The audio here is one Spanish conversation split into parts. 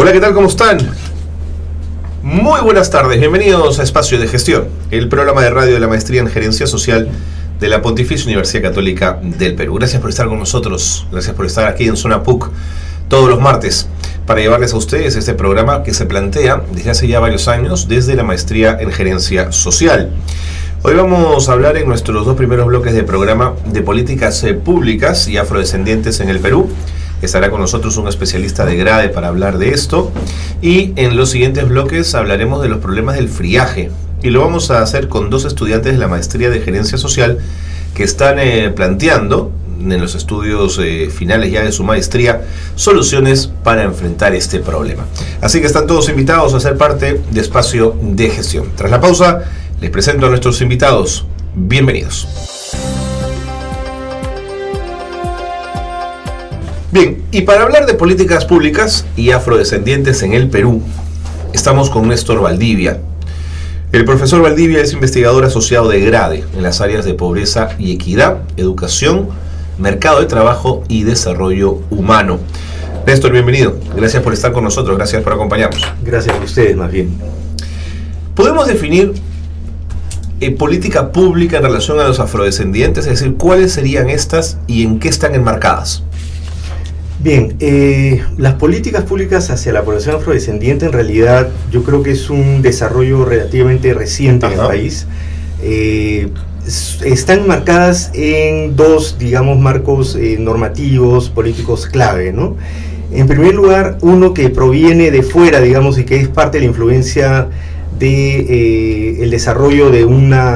Hola, ¿qué tal? ¿Cómo están? Muy buenas tardes, bienvenidos a Espacio de Gestión, el programa de radio de la Maestría en Gerencia Social de la Pontificia Universidad Católica del Perú. Gracias por estar con nosotros, gracias por estar aquí en Zona PUC todos los martes para llevarles a ustedes este programa que se plantea desde hace ya varios años desde la Maestría en Gerencia Social. Hoy vamos a hablar en nuestros dos primeros bloques de programa de políticas públicas y afrodescendientes en el Perú. Estará con nosotros un especialista de GRADE para hablar de esto. Y en los siguientes bloques hablaremos de los problemas del friaje. Y lo vamos a hacer con dos estudiantes de la Maestría de Gerencia Social que están planteando en los estudios finales ya de su maestría soluciones para enfrentar este problema. Así que están todos invitados a ser parte de Espacio de Gestión. Tras la pausa, les presento a nuestros invitados. Bienvenidos. Bien, y para hablar de políticas públicas y afrodescendientes en el Perú, estamos con Néstor Valdivia. El profesor Valdivia es investigador asociado de GRADE en las áreas de pobreza y equidad, educación, mercado de trabajo y desarrollo humano. Néstor, bienvenido. Gracias por estar con nosotros, gracias por acompañarnos. Gracias a ustedes, más bien. ¿Podemos definir política pública en relación a los afrodescendientes? Es decir, ¿cuáles serían estas y en qué están enmarcadas? Bien, las políticas públicas hacia la población afrodescendiente en realidad yo creo que es un desarrollo relativamente reciente en el país. Están marcadas en dos, digamos, marcos normativos, políticos clave, ¿no? En primer lugar, uno que proviene de fuera, digamos, y que es parte de la influencia de el desarrollo de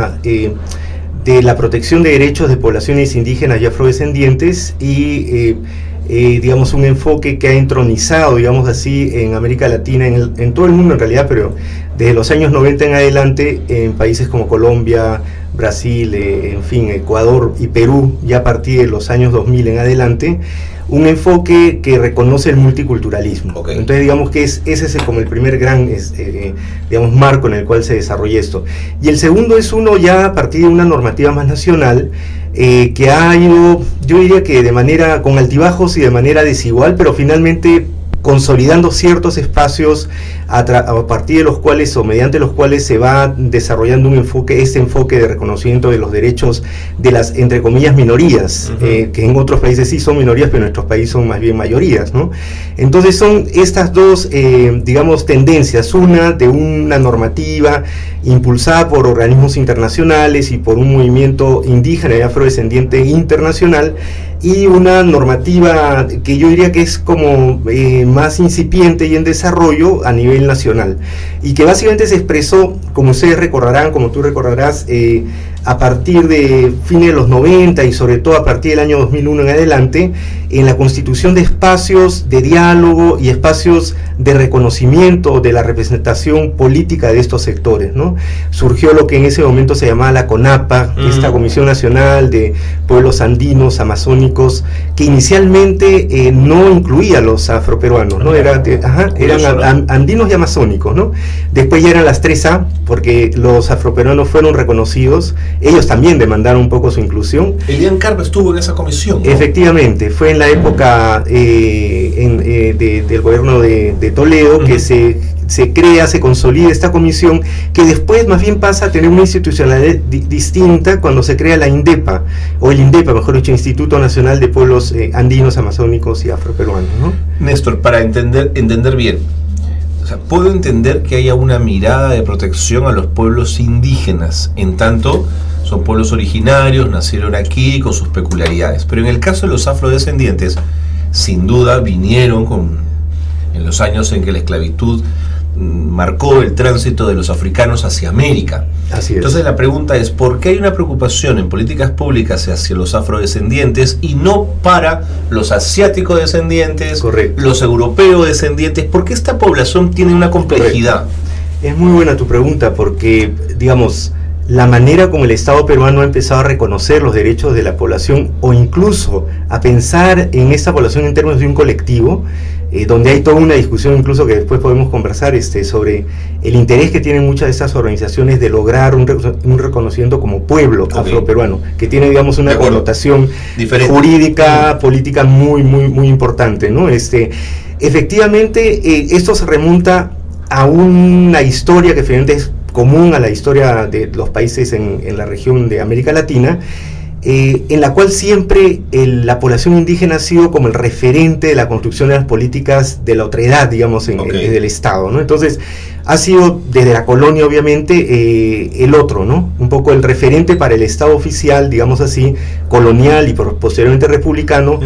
de la protección de derechos de poblaciones indígenas y afrodescendientes y digamos, un enfoque que ha entronizado, digamos así, en América Latina, en todo el mundo en realidad, pero desde los años 90 en adelante, en países como Colombia, Brasil, en fin, Ecuador y Perú, ya a partir de los años 2000 en adelante, un enfoque que reconoce el multiculturalismo. Okay. Entonces, digamos que ese es como el primer gran digamos, marco en el cual se desarrolla esto. Y el segundo es uno ya a partir de una normativa más nacional, que ha ido, yo diría que de manera, con altibajos y de manera desigual, pero finalmente consolidando ciertos espacios a partir de los cuales o mediante los cuales se va desarrollando este enfoque de reconocimiento de los derechos de las, entre comillas, minorías, que en otros países sí son minorías, pero en nuestros países son más bien mayorías, ¿no? Entonces son estas dos, digamos, tendencias, una de una normativa impulsada por organismos internacionales y por un movimiento indígena y afrodescendiente internacional, y una normativa que yo diría que es como más incipiente y en desarrollo a nivel nacional, y que básicamente se expresó, como ustedes recordarán, como tú recordarás, a partir de fines de los 90 y sobre todo a partir del año 2001 en adelante, en la constitución de espacios de diálogo y espacios de reconocimiento de la representación política de estos sectores, ¿no? Surgió lo que en ese momento se llamaba la CONAPA, esta Comisión Nacional de Pueblos Andinos, Amazónicos, que inicialmente no incluía a los afroperuanos, ¿no? Eran andinos y amazónicos, ¿no? Después ya eran las 3A, porque los afroperuanos fueron reconocidos. Ellos también demandaron un poco su inclusión. Elian Carver estuvo en esa comisión, ¿no? Efectivamente, fue en la época del gobierno de Toledo que se crea, se consolida esta comisión, que después más bien pasa a tener una institucionalidad distinta cuando se crea la INDEPA, o el INDEPA, mejor dicho, Instituto Nacional de Pueblos Andinos, Amazónicos y Afroperuanos, ¿no? Néstor, para entender bien, o sea, puedo entender que haya una mirada de protección a los pueblos indígenas, en tanto son pueblos originarios, nacieron aquí con sus peculiaridades, pero en el caso de los afrodescendientes, sin duda vinieron en los años en que la esclavitud marcó el tránsito de los africanos hacia América. Así es. Entonces la pregunta es, ¿por qué hay una preocupación en políticas públicas hacia los afrodescendientes y no para los asiáticos descendientes, correcto, los europeos descendientes? ¿Por qué esta población tiene una complejidad? Correcto. Es muy buena tu pregunta, porque, digamos, la manera como el Estado peruano ha empezado a reconocer los derechos de la población, o incluso a pensar en esta población en términos de un colectivo, donde hay toda una discusión incluso que después podemos conversar sobre el interés que tienen muchas de estas organizaciones de lograr un reconocimiento como pueblo afroperuano, que tiene, digamos, una connotación diferente, jurídica, política muy importante, ¿no? Efectivamente, esto se remonta a una historia que finalmente es común a la historia de los países en la región de América Latina, en la cual siempre la población indígena ha sido como el referente de la construcción de las políticas de la otredad, digamos, del Estado, ¿no? Entonces, ha sido desde la colonia, obviamente, el otro, ¿no? Un poco el referente para el Estado oficial, digamos así, colonial y posteriormente republicano,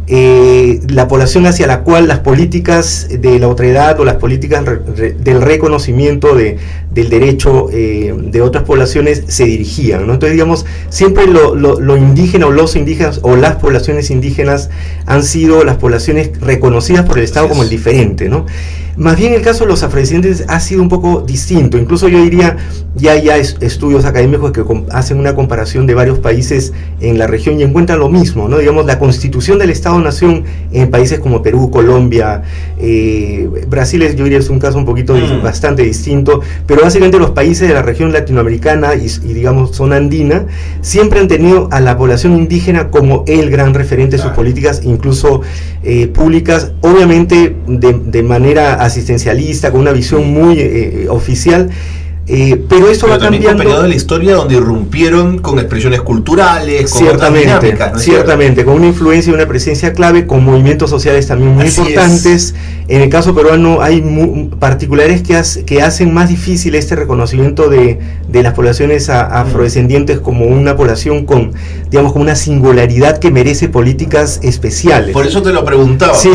la población hacia la cual las políticas de la otredad o las políticas del reconocimiento del derecho de otras poblaciones se dirigían, ¿no? Entonces, digamos, siempre lo indígena o los indígenas o las poblaciones indígenas han sido las poblaciones reconocidas por el Estado como el diferente, ¿no? Más bien el caso de los afrodescendientes ha sido un poco distinto. Incluso yo diría, ya hay estudios académicos que hacen una comparación de varios países en la región y encuentran lo mismo, ¿no? Digamos, la constitución del Estado-Nación en países como Perú, Colombia, Brasil, yo diría es un caso un poquito bastante distinto, pero básicamente los países de la región latinoamericana y digamos zona andina siempre han tenido a la población indígena como el gran referente de sus políticas, incluso públicas, obviamente de manera asistencialista, con una visión muy oficial, pero eso va cambiando. Un periodo de la historia donde irrumpieron con expresiones culturales, con dinámicas, ¿no? Ciertamente, con una influencia y una presencia clave, con movimientos sociales también muy importantes. En el caso peruano hay particulares que hacen más difícil este reconocimiento de las poblaciones afrodescendientes como una población con, digamos, con una singularidad que merece políticas especiales. Por eso te lo preguntaba. Sí.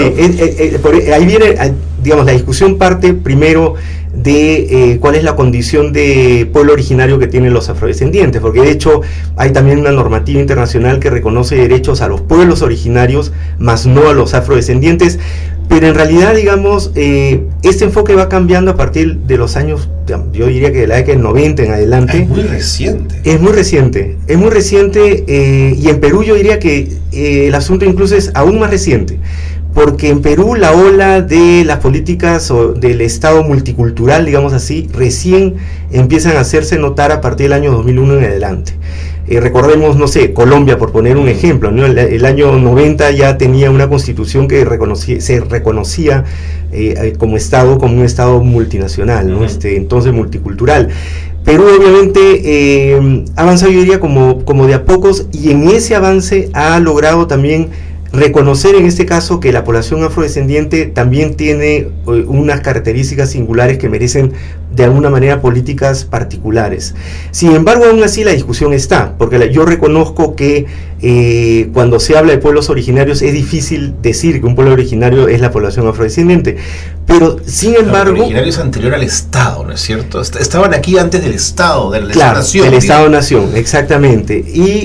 Ahí viene, digamos, la discusión parte primero de cuál es la condición de pueblo originario que tienen los afrodescendientes, porque de hecho hay también una normativa internacional que reconoce derechos a los pueblos originarios, más no a los afrodescendientes, pero en realidad, digamos, este enfoque va cambiando a partir de los años, yo diría que de la década del 90 en adelante. Es muy reciente. Es muy reciente, y en Perú yo diría que el asunto incluso es aún más reciente, porque en Perú la ola de las políticas o del Estado multicultural, digamos así, recién empiezan a hacerse notar a partir del año 2001 en adelante. Recordemos, no sé, Colombia, por poner un ejemplo, ¿no? El año 90 ya tenía una constitución que se reconocía como un Estado multinacional, ¿no? Entonces multicultural. Perú obviamente ha avanzado, yo diría, como de a pocos, y en ese avance ha logrado también reconocer en este caso que la población afrodescendiente también tiene unas características singulares que merecen de alguna manera políticas particulares. Sin embargo, aún así la discusión está, porque yo reconozco que cuando se habla de pueblos originarios es difícil decir que un pueblo originario es la población afrodescendiente, pero sin embargo... El originario es anterior al Estado, ¿no es cierto? Estaban aquí antes del Estado, de la nación. Del Estado-nación, exactamente.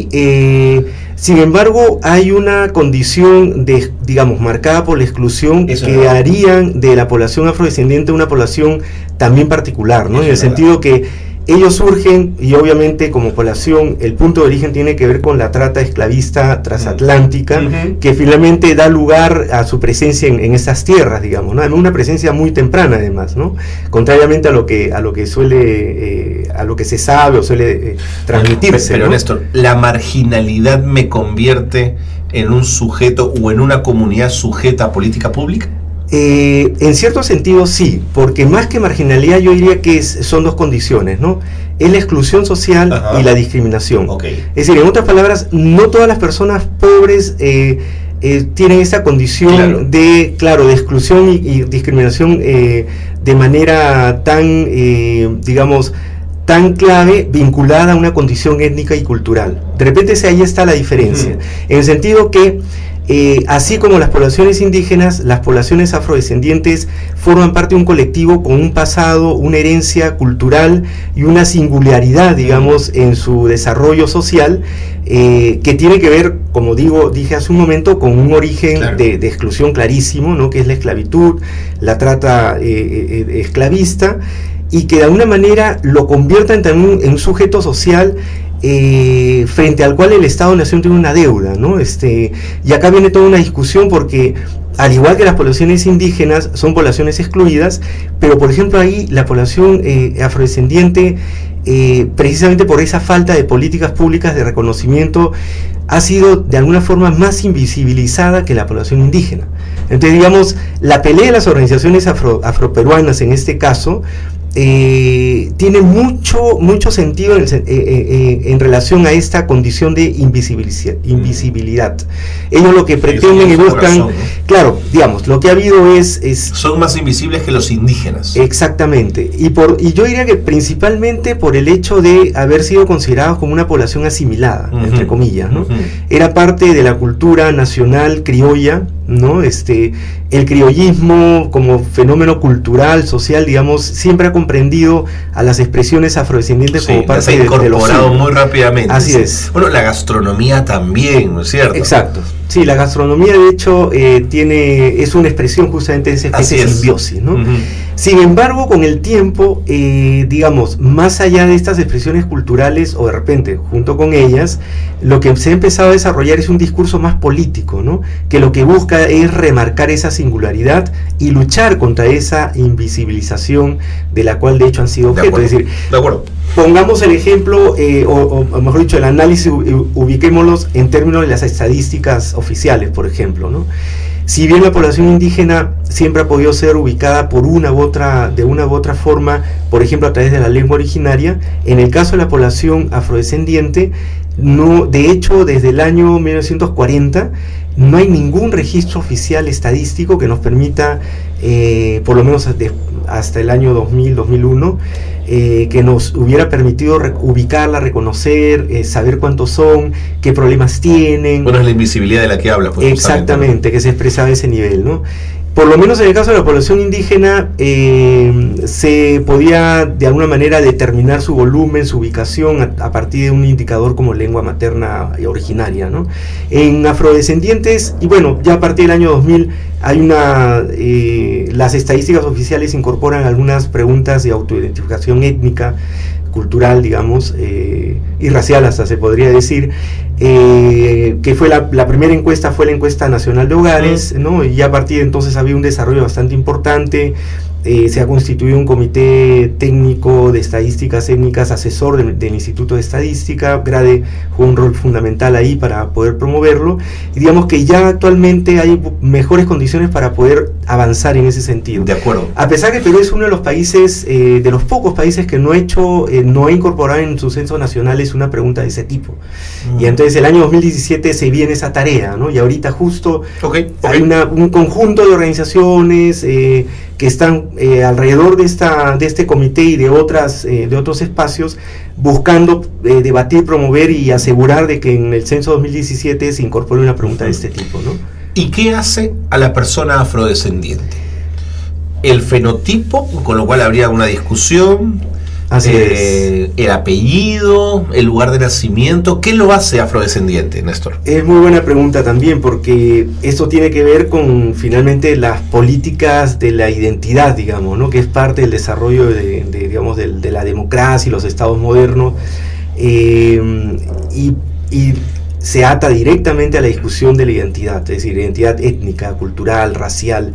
Y sin embargo, hay una condición digamos, marcada por la exclusión que harían de la población afrodescendiente una población también particular, ¿no? En el sentido que ellos surgen, y obviamente como población el punto de origen tiene que ver con la trata esclavista transatlántica, que finalmente da lugar a su presencia en estas tierras, digamos, ¿no? Una presencia muy temprana además, ¿no? Contrariamente a lo que suele, a lo que se sabe o suele transmitirse. Pero ¿no? Néstor, ¿la marginalidad me convierte en un sujeto o en una comunidad sujeta a política pública? En cierto sentido sí, porque más que marginalidad yo diría que son dos condiciones, ¿no? Es la exclusión social y la discriminación. Es decir, en otras palabras, no todas las personas pobres tienen esta condición de exclusión y discriminación de manera tan, digamos, tan clave, vinculada a una condición étnica y cultural. De repente ahí está la diferencia, en el sentido que así como las poblaciones indígenas, las poblaciones afrodescendientes forman parte de un colectivo con un pasado, una herencia cultural y una singularidad, digamos, en su desarrollo social, que tiene que ver, como dije hace un momento, con un origen de exclusión clarísimo, ¿no? Que es la esclavitud, la trata esclavista, y que de alguna manera lo conviertan también en un sujeto social frente al cual el Estado-Nación tiene una deuda, ¿no? Y acá viene toda una discusión porque al igual que las poblaciones indígenas, son poblaciones excluidas, pero por ejemplo ahí la población afrodescendiente, precisamente por esa falta de políticas públicas de reconocimiento, ha sido de alguna forma más invisibilizada que la población indígena. Entonces, digamos, la pelea de las organizaciones afroperuanas en este caso tiene mucho sentido en relación a esta condición de invisibilidad. Ellos lo que pretenden y buscan, razón, ¿no? Claro, digamos, lo que ha habido es son más invisibles que los indígenas. Exactamente, y yo diría que principalmente por el hecho de haber sido considerados como una población asimilada, entre comillas, ¿no? Era parte de la cultura nacional criolla, ¿no? El criollismo como fenómeno cultural, social, digamos, siempre ha comprendido a las expresiones afrodescendientes como parte de los incorporado muy rápidamente. Así es. Bueno, la gastronomía también, ¿no es cierto? Exacto. Sí, la gastronomía de hecho es una expresión justamente de esa especie de simbiosis, ¿no? Sin embargo, con el tiempo, digamos, más allá de estas expresiones culturales, o de repente, junto con ellas, lo que se ha empezado a desarrollar es un discurso más político, ¿no? Que lo que busca es remarcar esa singularidad y luchar contra esa invisibilización de la cual de hecho han sido objeto. Es decir, de acuerdo. Pongamos el ejemplo, o mejor dicho, el análisis, ubiquémoslos en términos de las estadísticas oficiales, por ejemplo, ¿no? Si bien la población indígena siempre ha podido ser ubicada de una u otra forma, por ejemplo a través de la lengua originaria, en el caso de la población afrodescendiente, no, de hecho desde el año 1940 no hay ningún registro oficial estadístico que nos permita, por lo menos hasta el año 2000-2001, que nos hubiera permitido ubicarla, reconocer, saber cuántos son, qué problemas tienen. Bueno, es la invisibilidad de la que habla. Pues, exactamente, que se expresaba a ese nivel, ¿no? Por lo menos en el caso de la población indígena, se podía de alguna manera determinar su volumen, su ubicación a partir de un indicador como lengua materna originaria, ¿no? En afrodescendientes, y bueno, ya a partir del año 2000 hay las estadísticas oficiales incorporan algunas preguntas de autoidentificación étnica, cultural, digamos, y racial hasta se podría decir, que fue la primera encuesta, fue la encuesta nacional de hogares, ¿no? Y a partir de entonces había un desarrollo bastante importante. Se ha constituido un comité técnico de estadísticas étnicas, asesor del Instituto de Estadística. GRADE juega un rol fundamental ahí para poder promoverlo, y digamos que ya actualmente hay mejores condiciones para poder avanzar en ese sentido. De acuerdo. A pesar que Perú es uno de los países, de los pocos países que no ha incorporado en sus censos nacionales una pregunta de ese tipo. Y entonces el año 2017 se viene esa tarea, ¿no? Y ahorita justo hay un conjunto de organizaciones que están alrededor de este comité y de otros espacios buscando debatir, promover y asegurar de que en el censo 2017 se incorpore una pregunta de este tipo, ¿no? ¿Y qué hace a la persona afrodescendiente? El fenotipo, con lo cual habría una discusión. Así es. El apellido, el lugar de nacimiento, ¿qué lo hace afrodescendiente, Néstor? Es muy buena pregunta también, porque esto tiene que ver con finalmente las políticas de la identidad, digamos, ¿no? Que es parte del desarrollo de la democracia y los estados modernos, y se ata directamente a la discusión de la identidad, es decir, identidad étnica, cultural, racial.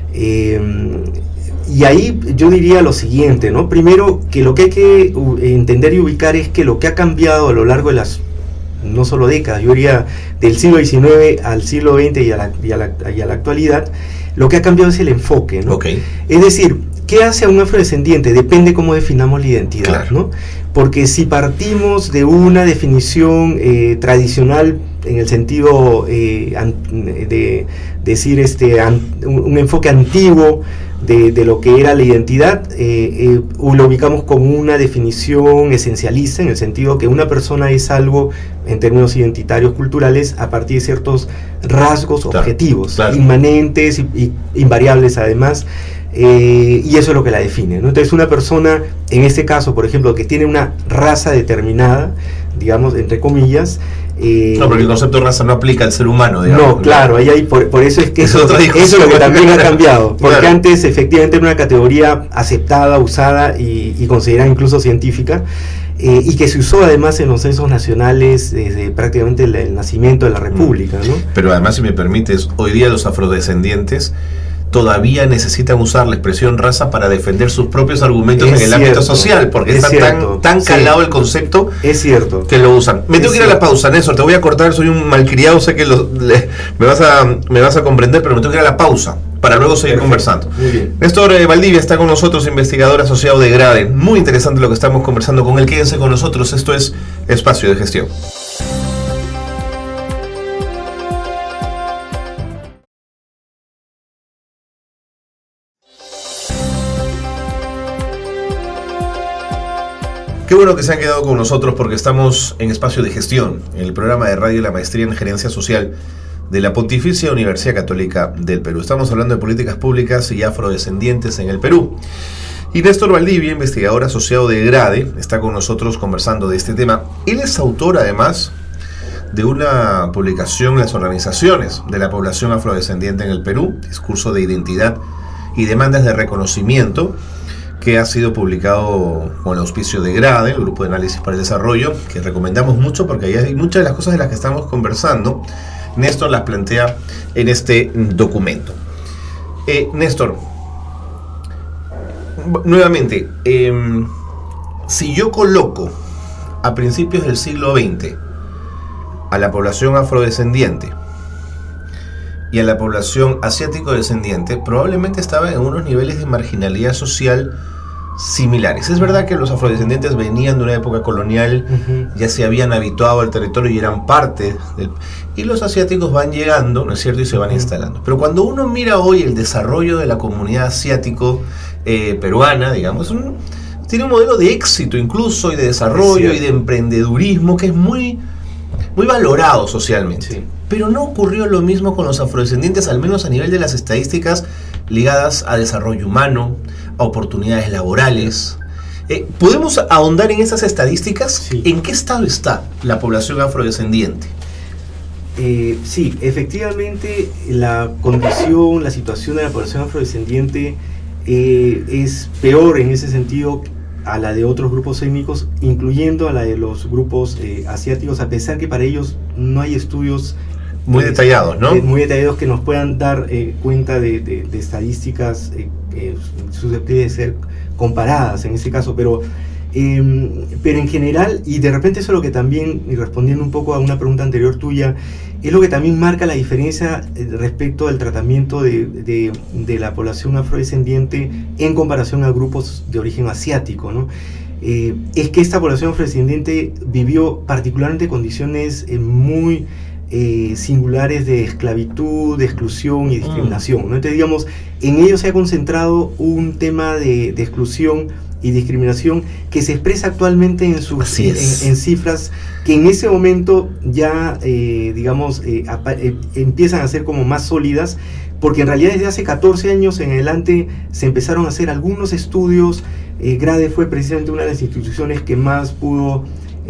Y ahí yo diría lo siguiente, ¿no? Primero, que lo que hay que entender y ubicar es que lo que ha cambiado a lo largo de las, no solo décadas, yo diría del siglo XIX al siglo XX y a la actualidad, lo que ha cambiado es el enfoque, ¿no? Es decir, ¿qué hace a un afrodescendiente? Depende cómo definamos la identidad, claro, ¿no? Porque si partimos de una definición tradicional en el sentido de decir un enfoque antiguo de lo que era la identidad, lo ubicamos como una definición esencialista, en el sentido que una persona es algo en términos identitarios culturales a partir de ciertos rasgos objetivos, inmanentes y invariables además, y eso es lo que la define, ¿no? Entonces una persona, en este caso por ejemplo, que tiene una raza determinada, digamos, entre comillas, no, porque el concepto de raza no aplica al ser humano, digamos. No, claro, por eso es que eso es lo que también ha cambiado, porque antes efectivamente era una categoría aceptada, usada y considerada incluso científica. y que se usó además en los censos nacionales desde prácticamente el nacimiento de la República, ¿no? Pero además, si me permites, hoy día los afrodescendientes todavía necesitan usar la expresión raza para defender sus propios argumentos en el ámbito social, porque está tan calado el concepto, es cierto, que lo usan. Me tengo que ir a la pausa, Néstor, te voy a cortar, soy un malcriado, sé que me vas a comprender, pero me tengo que ir a la pausa para luego seguir conversando. Muy bien. Néstor Valdivia está con nosotros, investigador asociado de GRADE. Muy interesante lo que estamos conversando con él. Quédense con nosotros, esto es Espacio de Gestión. Qué bueno que se han quedado con nosotros porque estamos en Espacio de Gestión, en el programa de radio de la Maestría en Gerencia Social de la Pontificia Universidad Católica del Perú. Estamos hablando de políticas públicas y afrodescendientes en el Perú. Y Néstor Valdivia, investigador asociado de GRADE, está con nosotros conversando de este tema. Él es autor, además, de una publicación en las organizaciones de la población afrodescendiente en el Perú, Discurso de Identidad y Demandas de Reconocimiento, que ha sido publicado con el auspicio de GRADE, el Grupo de Análisis para el Desarrollo, que recomendamos mucho porque ahí hay muchas de las cosas de las que estamos conversando. Néstor las plantea en este documento. Néstor, nuevamente, si yo coloco a principios del siglo XX a la población afrodescendiente y a la población asiático-descendiente, probablemente estaba en unos niveles de marginalidad social similares. Es verdad que los afrodescendientes venían de una época colonial, ya se habían habituado al territorio y eran parte del... Y los asiáticos van llegando, ¿no es cierto?, y se van instalando. Pero cuando uno mira hoy el desarrollo de la comunidad asiático-peruana, digamos, tiene un modelo de éxito incluso, y de desarrollo, y de emprendedurismo, que es muy, muy valorado socialmente. Sí. Pero no ocurrió lo mismo con los afrodescendientes, al menos a nivel de las estadísticas ligadas a desarrollo humano, a oportunidades laborales. ¿Podemos ahondar en esas estadísticas? Sí. ¿En qué estado está la población afrodescendiente? Sí, efectivamente la condición, la situación de la población afrodescendiente es peor en ese sentido a la de otros grupos étnicos, incluyendo a la de los grupos asiáticos, a pesar que para ellos no hay estudios muy detallados, ¿no? Muy detallados que nos puedan dar cuenta de estadísticas susceptibles de ser comparadas en ese caso, pero en general, y de repente eso es lo que también, y respondiendo un poco a una pregunta anterior tuya, es lo que también marca la diferencia respecto al tratamiento de la población afrodescendiente en comparación a grupos de origen asiático, ¿no? Es que esta población afrodescendiente vivió particularmente condiciones muy singulares de esclavitud, de exclusión y discriminación, ¿no? Entonces, digamos, en ellos se ha concentrado un tema de exclusión y discriminación que se expresa actualmente en cifras que en ese momento ya empiezan a ser como más sólidas, porque en realidad desde hace 14 años en adelante se empezaron a hacer algunos estudios. GRADE fue precisamente una de las instituciones que más pudo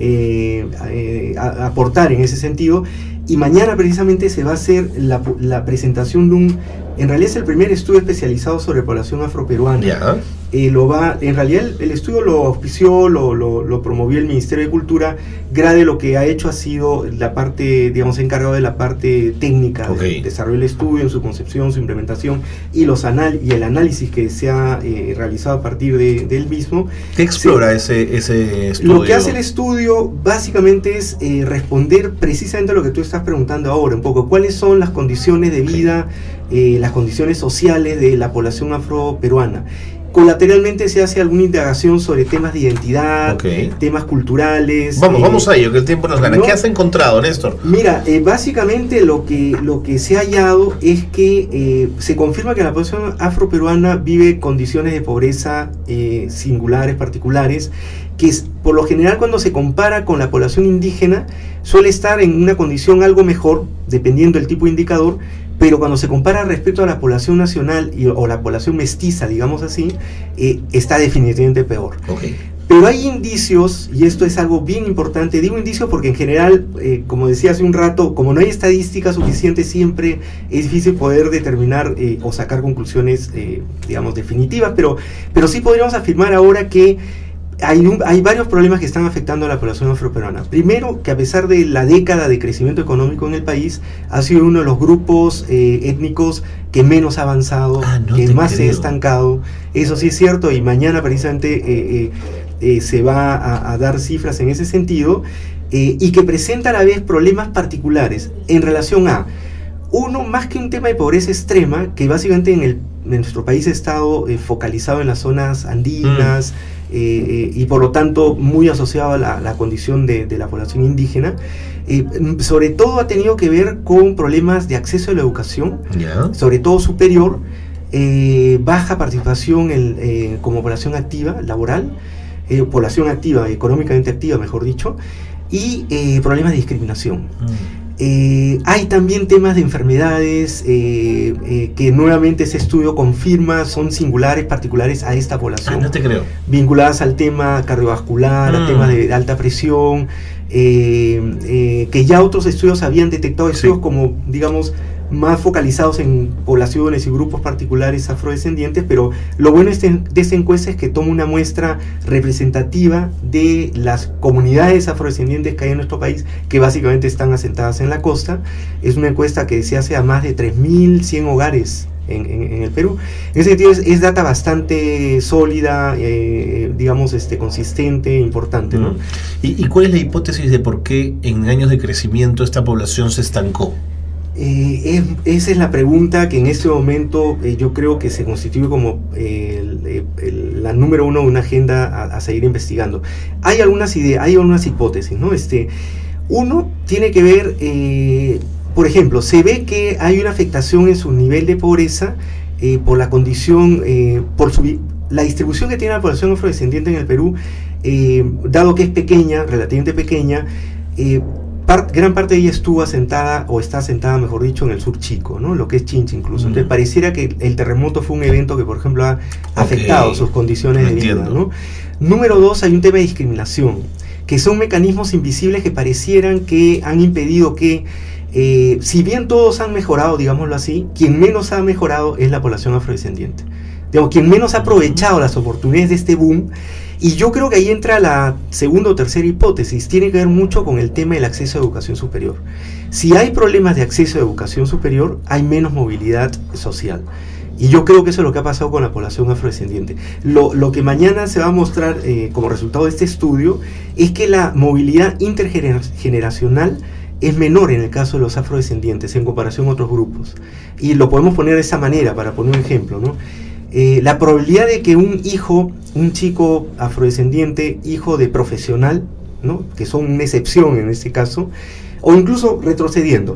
aportar en ese sentido, y mañana precisamente se va a hacer la presentación de en realidad es el primer estudio especializado sobre población afroperuana. Yeah. En realidad el estudio lo auspició, lo promovió el Ministerio de Cultura. GRADE lo que ha hecho ha sido la parte, digamos, encargado de la parte técnica, de desarrollo del estudio, en su concepción, su implementación y el análisis que se ha realizado a partir de él mismo. ¿Qué explora ese estudio? Lo que hace el estudio básicamente es responder precisamente a lo que tú estás preguntando ahora, un poco, ¿cuáles son las condiciones de vida, las condiciones sociales de la población afroperuana? Colateralmente se hace alguna indagación sobre temas de identidad, temas culturales. Vamos a ello, que el tiempo nos gana. ¿Qué has encontrado, Néstor? Mira, básicamente lo que se ha hallado es que se confirma que la población afroperuana vive condiciones de pobreza singulares, particulares, que por lo general cuando se compara con la población indígena suele estar en una condición algo mejor, dependiendo del tipo de indicador, pero cuando se compara respecto a la población nacional o la población mestiza, digamos así, está definitivamente peor. Pero hay indicios, y esto es algo bien importante, digo indicios porque en general, como decía hace un rato, como no hay estadísticas suficientes, siempre es difícil poder determinar o sacar conclusiones, digamos, definitivas, pero sí podríamos afirmar ahora que hay varios problemas que están afectando a la población afroperuana. Primero, que a pesar de la década de crecimiento económico en el país, ha sido uno de los grupos étnicos que menos ha avanzado, que más se ha estancado. Eso sí es cierto, y mañana precisamente se va a dar cifras en ese sentido, y que presenta a la vez problemas particulares en relación a, uno, más que un tema de pobreza extrema, que básicamente en nuestro país ha estado focalizado en las zonas andinas, y por lo tanto muy asociado a la condición de la población indígena, sobre todo ha tenido que ver con problemas de acceso a la educación, sobre todo superior, baja participación como población activa, laboral, población activa, económicamente activa, mejor dicho, y problemas de discriminación. Hay también temas de enfermedades que nuevamente ese estudio confirma son singulares, particulares a esta población. No te creo. Vinculadas al tema cardiovascular, al tema de alta presión, que ya otros estudios habían detectado, estudios como, digamos, más focalizados en poblaciones y grupos particulares afrodescendientes, pero lo bueno de esta encuesta es que toma una muestra representativa de las comunidades afrodescendientes que hay en nuestro país, que básicamente están asentadas en la costa. Es una encuesta que se hace a más de 3.100 hogares en el Perú. En ese sentido es data bastante sólida, digamos, consistente, importante, ¿no? ¿Y cuál es la hipótesis de por qué en años de crecimiento esta población se estancó? Esa es la pregunta que en este momento yo creo que se constituye como la número uno de una agenda a seguir investigando. Hay algunas ideas, hay algunas hipótesis, ¿no? Uno tiene que ver, por ejemplo, se ve que hay una afectación en su nivel de pobreza por la condición, la distribución que tiene la población afrodescendiente en el Perú, dado que es pequeña, relativamente pequeña, gran parte de ella estuvo asentada, o está asentada, mejor dicho, en el sur chico, ¿no? Lo que es Chincha incluso. Entonces pareciera que el terremoto fue un evento que, por ejemplo, ha afectado sus condiciones de vida, ¿no? Número dos, hay un tema de discriminación, que son mecanismos invisibles que parecieran que han impedido que, si bien todos han mejorado, digámoslo así, quien menos ha mejorado es la población afrodescendiente. Digamos, quien menos ha aprovechado las oportunidades de este boom. Y yo creo que ahí entra la segunda o tercera hipótesis, tiene que ver mucho con el tema del acceso a educación superior. Si hay problemas de acceso a educación superior, hay menos movilidad social. Y yo creo que eso es lo que ha pasado con la población afrodescendiente. Lo que mañana se va a mostrar como resultado de este estudio es que la movilidad intergeneracional es menor en el caso de los afrodescendientes en comparación a otros grupos. Y lo podemos poner de esa manera, para poner un ejemplo, ¿no? La probabilidad de que un chico afrodescendiente, hijo de profesional, ¿no? Que son una excepción en este caso, o incluso retrocediendo,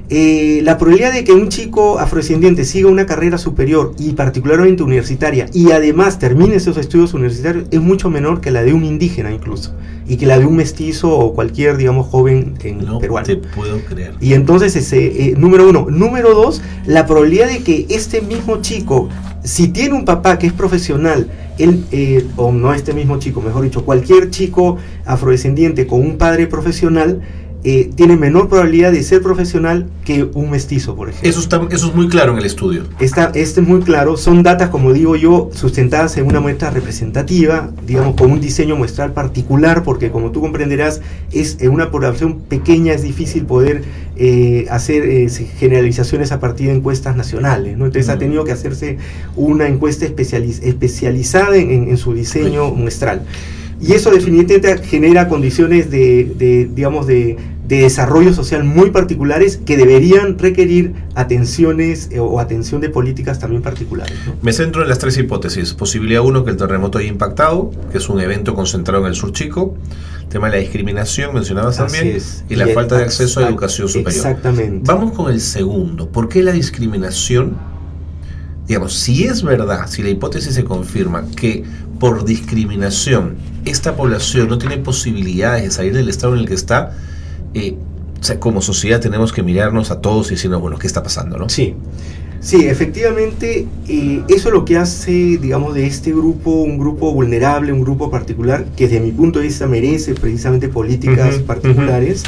la probabilidad de que un chico afrodescendiente siga una carrera superior y particularmente universitaria y además termine esos estudios universitarios es mucho menor que la de un indígena incluso, y que la de un mestizo o cualquier, digamos, joven peruano. No te puedo creer. Y entonces, número uno. Número dos, la probabilidad de que este mismo chico, si tiene un papá que es profesional, o no este mismo chico, mejor dicho, cualquier chico afrodescendiente con un padre profesional, tiene menor probabilidad de ser profesional que un mestizo, por ejemplo. Eso es muy claro en el estudio. Es muy claro, son datas, como digo yo, sustentadas en una muestra representativa, digamos, con un diseño muestral particular, porque como tú comprenderás, en una población pequeña es difícil poder hacer generalizaciones a partir de encuestas nacionales, ¿no? Entonces ha tenido que hacerse una encuesta especializada en su diseño muestral. Y eso definitivamente genera condiciones de desarrollo social muy particulares que deberían requerir atenciones o atención de políticas también particulares, ¿no? Me centro en las tres hipótesis. Posibilidad 1, que el terremoto haya impactado, que es un evento concentrado en el sur chico. Tema de la discriminación, mencionabas también, y la falta de acceso a educación superior. Exactamente. Vamos con el segundo. ¿Por qué la discriminación? Digamos, si es verdad, si la hipótesis se confirma que por discriminación esta población no tiene posibilidades de salir del estado en el que está, o sea, como sociedad tenemos que mirarnos a todos y decirnos, bueno, ¿qué está pasando, no? Sí, efectivamente, eso es lo que hace, digamos, de este grupo un grupo vulnerable, un grupo particular, que desde mi punto de vista merece precisamente políticas particulares.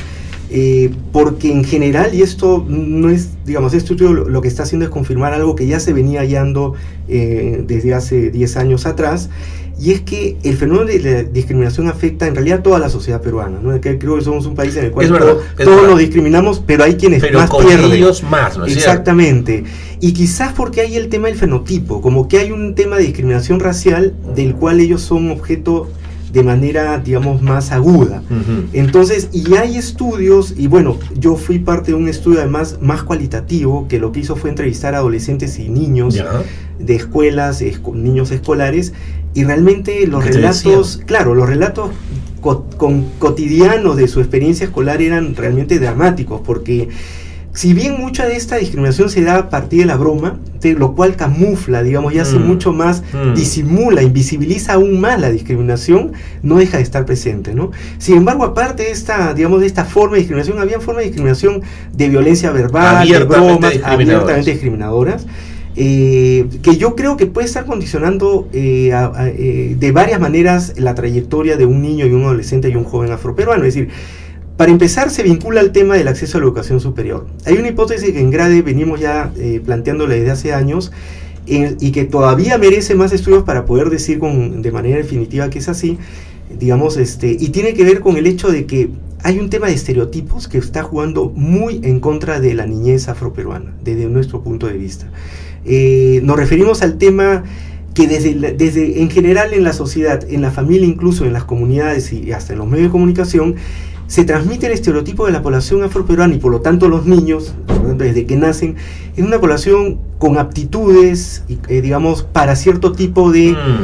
Porque en general, y esto no es, digamos, este estudio lo que está haciendo es confirmar algo que ya se venía hallando desde hace 10 años atrás, y es que el fenómeno de la discriminación afecta en realidad a toda la sociedad peruana, ¿no? Que creo que somos un país en el cual todos nos discriminamos, pero hay quienes más pierden. Ellos más, ¿no es exactamente. Y quizás porque hay el tema del fenotipo, como que hay un tema de discriminación racial del cual ellos son objeto de manera, digamos, más aguda. Entonces, y hay estudios, y bueno, yo fui parte de un estudio además más cualitativo, que lo que hizo fue entrevistar a adolescentes y niños de escuelas, niños escolares, y realmente los relatos, claro, los relatos cotidianos de su experiencia escolar eran realmente dramáticos, porque si bien mucha de esta discriminación se da a partir de la broma, lo cual camufla, digamos, y hace mucho más, disimula, invisibiliza aún más la discriminación, no deja de estar presente, ¿no? Sin embargo, aparte de esta, digamos, de esta forma de discriminación, había formas de discriminación de violencia verbal, de bromas abiertamente discriminadoras, que yo creo que puede estar condicionando de varias maneras la trayectoria de un niño y un adolescente y un joven afroperuano. Es decir, para empezar, se vincula al tema del acceso a la educación superior. Hay una hipótesis que en GRADE venimos ya planteándola desde hace años y que todavía merece más estudios para poder decir de manera definitiva que es así, digamos, y tiene que ver con el hecho de que hay un tema de estereotipos que está jugando muy en contra de la niñez afroperuana, desde nuestro punto de vista. Nos referimos al tema que desde en general en la sociedad, en la familia, incluso en las comunidades y hasta en los medios de comunicación, se transmite el estereotipo de la población afroperuana y por lo tanto los niños, desde que nacen, es una población con aptitudes, digamos, para cierto tipo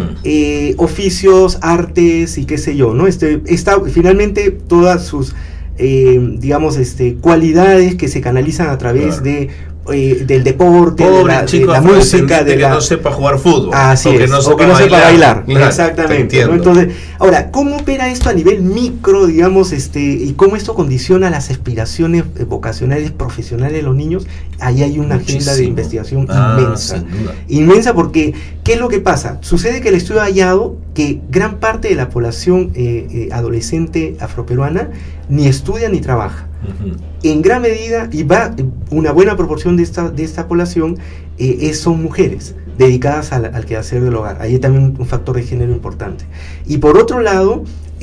de oficios, artes y qué sé yo, ¿no? Finalmente todas sus, digamos, cualidades que se canalizan a través del deporte, de la música, de que no sepa jugar fútbol, así o que no sepa bailar. Claro, exactamente, ¿no? Entonces, ahora, ¿cómo opera esto a nivel micro, digamos, y cómo esto condiciona las aspiraciones vocacionales, profesionales de los niños? Ahí hay una agenda de investigación inmensa, porque ¿qué es lo que pasa? Sucede que el estudio ha hallado que gran parte de la población adolescente afroperuana ni estudia ni trabaja. En gran medida, y una buena proporción de esta población son mujeres dedicadas al quehacer del hogar. Ahí hay también un factor de género importante. Y por otro lado,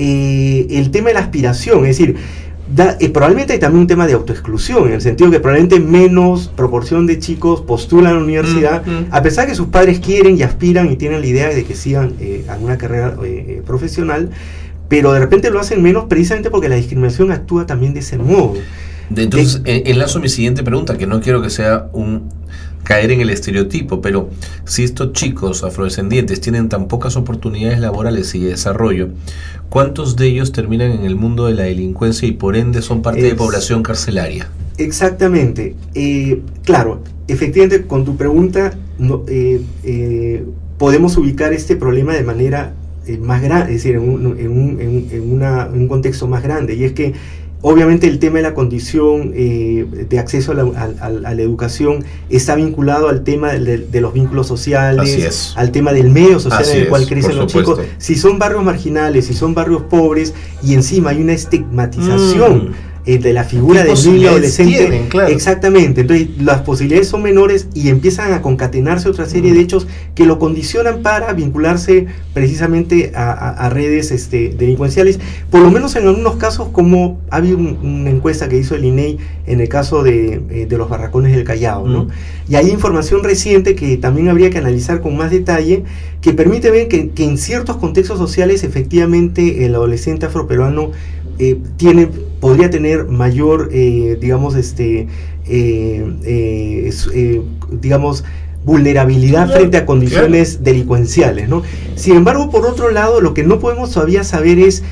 el tema de la aspiración, es decir, probablemente hay también un tema de autoexclusión, en el sentido que probablemente menos proporción de chicos postulan a la universidad, a pesar que sus padres quieren y aspiran y tienen la idea de que sigan alguna carrera profesional, pero de repente lo hacen menos precisamente porque la discriminación actúa también de ese modo. Entonces, enlazo mi siguiente pregunta, que no quiero que sea caer en el estereotipo, pero si estos chicos afrodescendientes tienen tan pocas oportunidades laborales y de desarrollo, ¿cuántos de ellos terminan en el mundo de la delincuencia y por ende son parte de población carcelaria? Exactamente. Claro, efectivamente, con tu pregunta podemos ubicar este problema de manera más grande, es decir, en un contexto más grande, y es que obviamente el tema de la condición de acceso a la educación está vinculado al tema de los vínculos sociales, al tema del medio social en el cual crecen los chicos. Si son barrios marginales, si son barrios pobres, y encima hay una estigmatización de la figura del niño adolescente, tienen, claro. Exactamente, entonces las posibilidades son menores y empiezan a concatenarse otra serie de hechos que lo condicionan para vincularse precisamente a redes delincuenciales, por lo menos en algunos casos, como ha habido una encuesta que hizo el INEI en el caso de los barracones del Callao, ¿no? Y hay información reciente que también habría que analizar con más detalle, que permite ver que en ciertos contextos sociales efectivamente el adolescente afroperuano podría tener mayor, digamos, digamos, vulnerabilidad frente a condiciones delincuenciales, ¿no? Sin embargo, por otro lado, lo que no podemos todavía saber es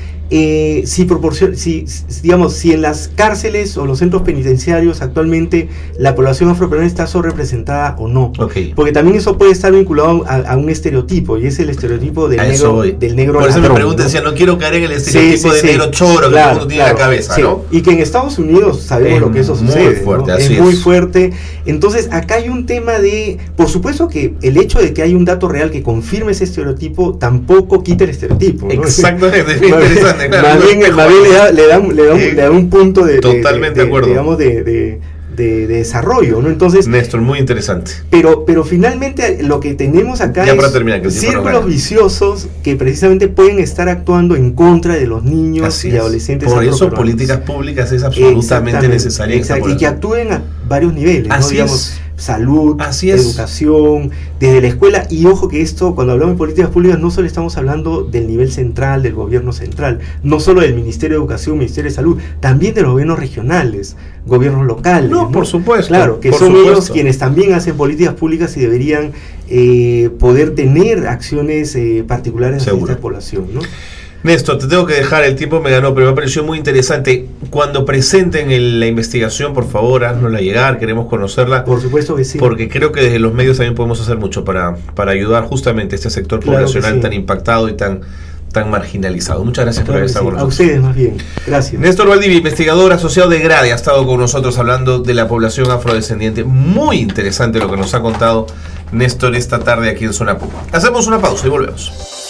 si en las cárceles o los centros penitenciarios actualmente la población afroperuana está sobrerepresentada o no. Porque también eso puede estar vinculado a un estereotipo, y es el estereotipo del negro. Por eso ladrón, me preguntan, decía, no quiero caer en el estereotipo de negro choro que todo el mundo tiene en la cabeza, ¿no? Y que en Estados Unidos sabemos lo que eso sucede, fuerte, ¿no? Es muy fuerte. Entonces acá hay un tema por supuesto que el hecho de que hay un dato real que confirme ese estereotipo tampoco quita el estereotipo, ¿no? Exactamente, es interesante. Más bien le da un punto de totalmente de acuerdo, digamos de de desarrollo, ¿no? Entonces, Néstor, muy interesante. Pero finalmente lo que tenemos acá ya para terminar, que círculos viciosos que precisamente pueden estar actuando en contra de los niños y adolescentes. Por eso políticas públicas es absolutamente necesaria. Y que actúen a varios niveles, ¿no? Digamos, salud, educación, desde la escuela. Y ojo que esto, cuando hablamos de políticas públicas, no solo estamos hablando del nivel central, del gobierno central, no solo del Ministerio de Educación, Ministerio de Salud, también de los gobiernos regionales, gobiernos locales. No, por supuesto. Claro, que son ellos quienes también hacen políticas públicas y deberían poder tener acciones particulares hacia esta población, ¿no? Néstor, te tengo que dejar, el tiempo me ganó, pero me pareció muy interesante. Cuando presenten la investigación, por favor, haznosla llegar, queremos conocerla. Por supuesto que sí. Porque creo que desde los medios también podemos hacer mucho para ayudar justamente a este sector poblacional tan impactado y tan marginalizado. Muchas gracias por haber estado con nosotros. A ustedes más bien, gracias. Néstor Valdivia, investigador asociado de Grade, ha estado con nosotros hablando de la población afrodescendiente. Muy interesante lo que nos ha contado Néstor esta tarde aquí en Zona Puma. Hacemos una pausa y volvemos.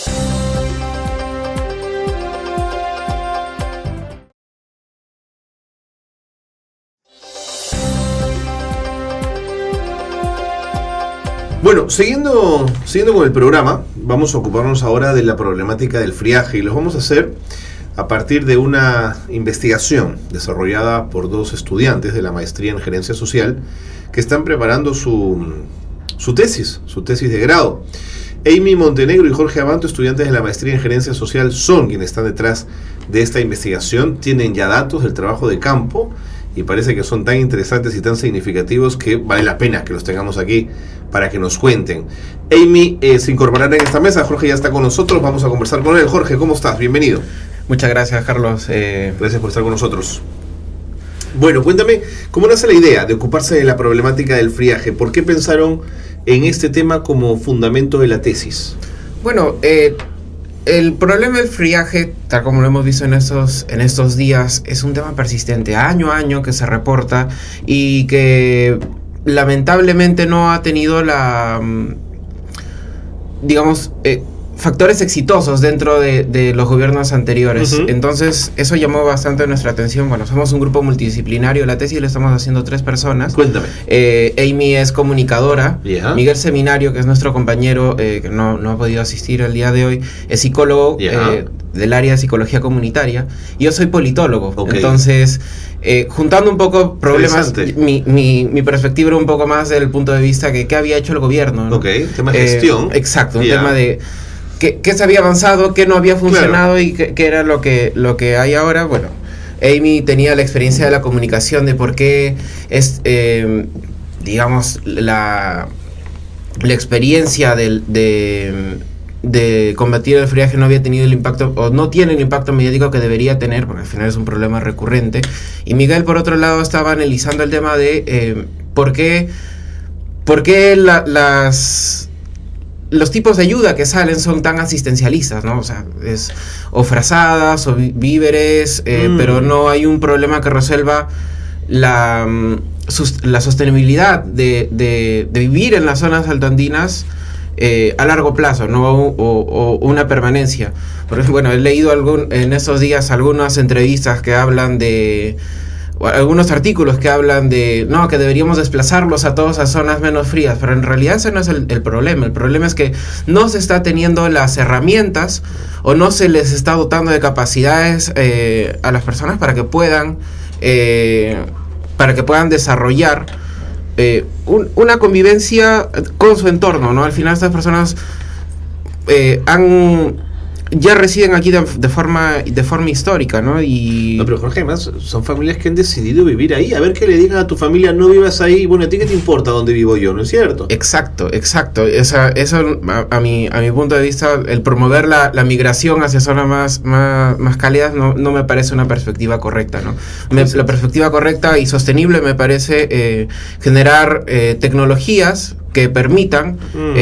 Bueno, siguiendo con el programa, vamos a ocuparnos ahora de la problemática del friaje y lo vamos a hacer a partir de una investigación desarrollada por dos estudiantes de la maestría en gerencia social que están preparando su tesis de grado. Amy Montenegro y Jorge Abanto, estudiantes de la maestría en gerencia social, son quienes están detrás de esta investigación. Tienen ya datos del trabajo de campo y parece que son tan interesantes y tan significativos que vale la pena que los tengamos aquí para que nos cuenten. Amy se incorporará en esta mesa, Jorge ya está con nosotros, vamos a conversar con él. Jorge, ¿cómo estás? Bienvenido. Muchas gracias, Carlos. Gracias por estar con nosotros. Bueno, cuéntame, ¿cómo nace la idea de ocuparse de la problemática del friaje? ¿Por qué pensaron en este tema como fundamento de la tesis? Bueno, el problema del friaje, tal como lo hemos visto en estos días, es un tema persistente, año a año, que se reporta y que lamentablemente no ha tenido factores exitosos dentro de los gobiernos anteriores. Entonces, eso llamó bastante nuestra atención. Bueno, somos un grupo multidisciplinario, la tesis la estamos haciendo 3 personas. Cuéntame. Amy es comunicadora, Miguel Seminario, que es nuestro compañero, que no ha podido asistir el día de hoy, es psicólogo del área de psicología comunitaria, y yo soy politólogo. Entonces, juntando un poco problemas, mi perspectiva era un poco más del punto de vista que qué había hecho el gobierno, ¿no? Tema de gestión. Exacto, un tema de qué se había avanzado, qué no había funcionado y qué era lo que hay ahora. Bueno, Amy tenía la experiencia de la comunicación, de por qué es, digamos, la experiencia de combatir el friaje no había tenido el impacto, o no tiene el impacto mediático que debería tener, porque al final es un problema recurrente. Y Miguel, por otro lado, estaba analizando el tema de por qué los tipos de ayuda que salen son tan asistencialistas, ¿no? O sea, o frazadas o víveres, pero no hay un problema que resuelva la sostenibilidad de vivir en las zonas altoandinas a largo plazo, ¿no? O una permanencia. Por ejemplo, bueno, he leído en estos días algunas entrevistas que hablan algunos artículos que hablan de que deberíamos desplazarlos a todos a zonas menos frías, pero en realidad ese no es el problema. El problema es que no se está teniendo las herramientas o no se les está dotando de capacidades a las personas para que puedan desarrollar una convivencia con su entorno, ¿no? Al final estas personas ya residen aquí de forma histórica, ¿no? No, pero Jorge, además son familias que han decidido vivir ahí. A ver, que le digan a tu familia, no vivas ahí. Bueno, ¿a ti qué te importa dónde vivo yo? ¿No es cierto? Exacto. Eso a mi punto de vista, el promover la migración hacia zonas más cálidas no me parece una perspectiva correcta, ¿no? La perspectiva correcta y sostenible me parece generar tecnologías que permitan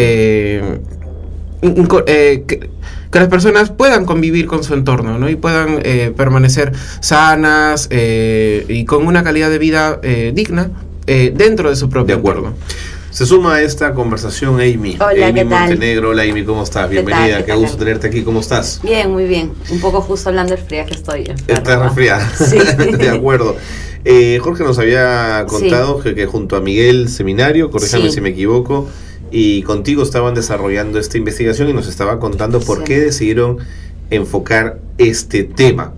que las personas puedan convivir con su entorno, ¿no? Y puedan permanecer sanas y con una calidad de vida digna dentro de su propio entorno. Se suma a esta conversación Amy. Hola, Amy ¿qué tal? Montenegro. Hola, Amy, ¿cómo estás? Bienvenida, qué gusto tenerte aquí. ¿Cómo estás? Bien, muy bien. Un poco justo hablando del friaje estoy. Estás resfriada. Sí. De acuerdo. Jorge nos había contado que junto a Miguel Seminario, corríjame si me equivoco, y contigo estaban desarrollando esta investigación y nos estaba contando por qué decidieron enfocar este tema.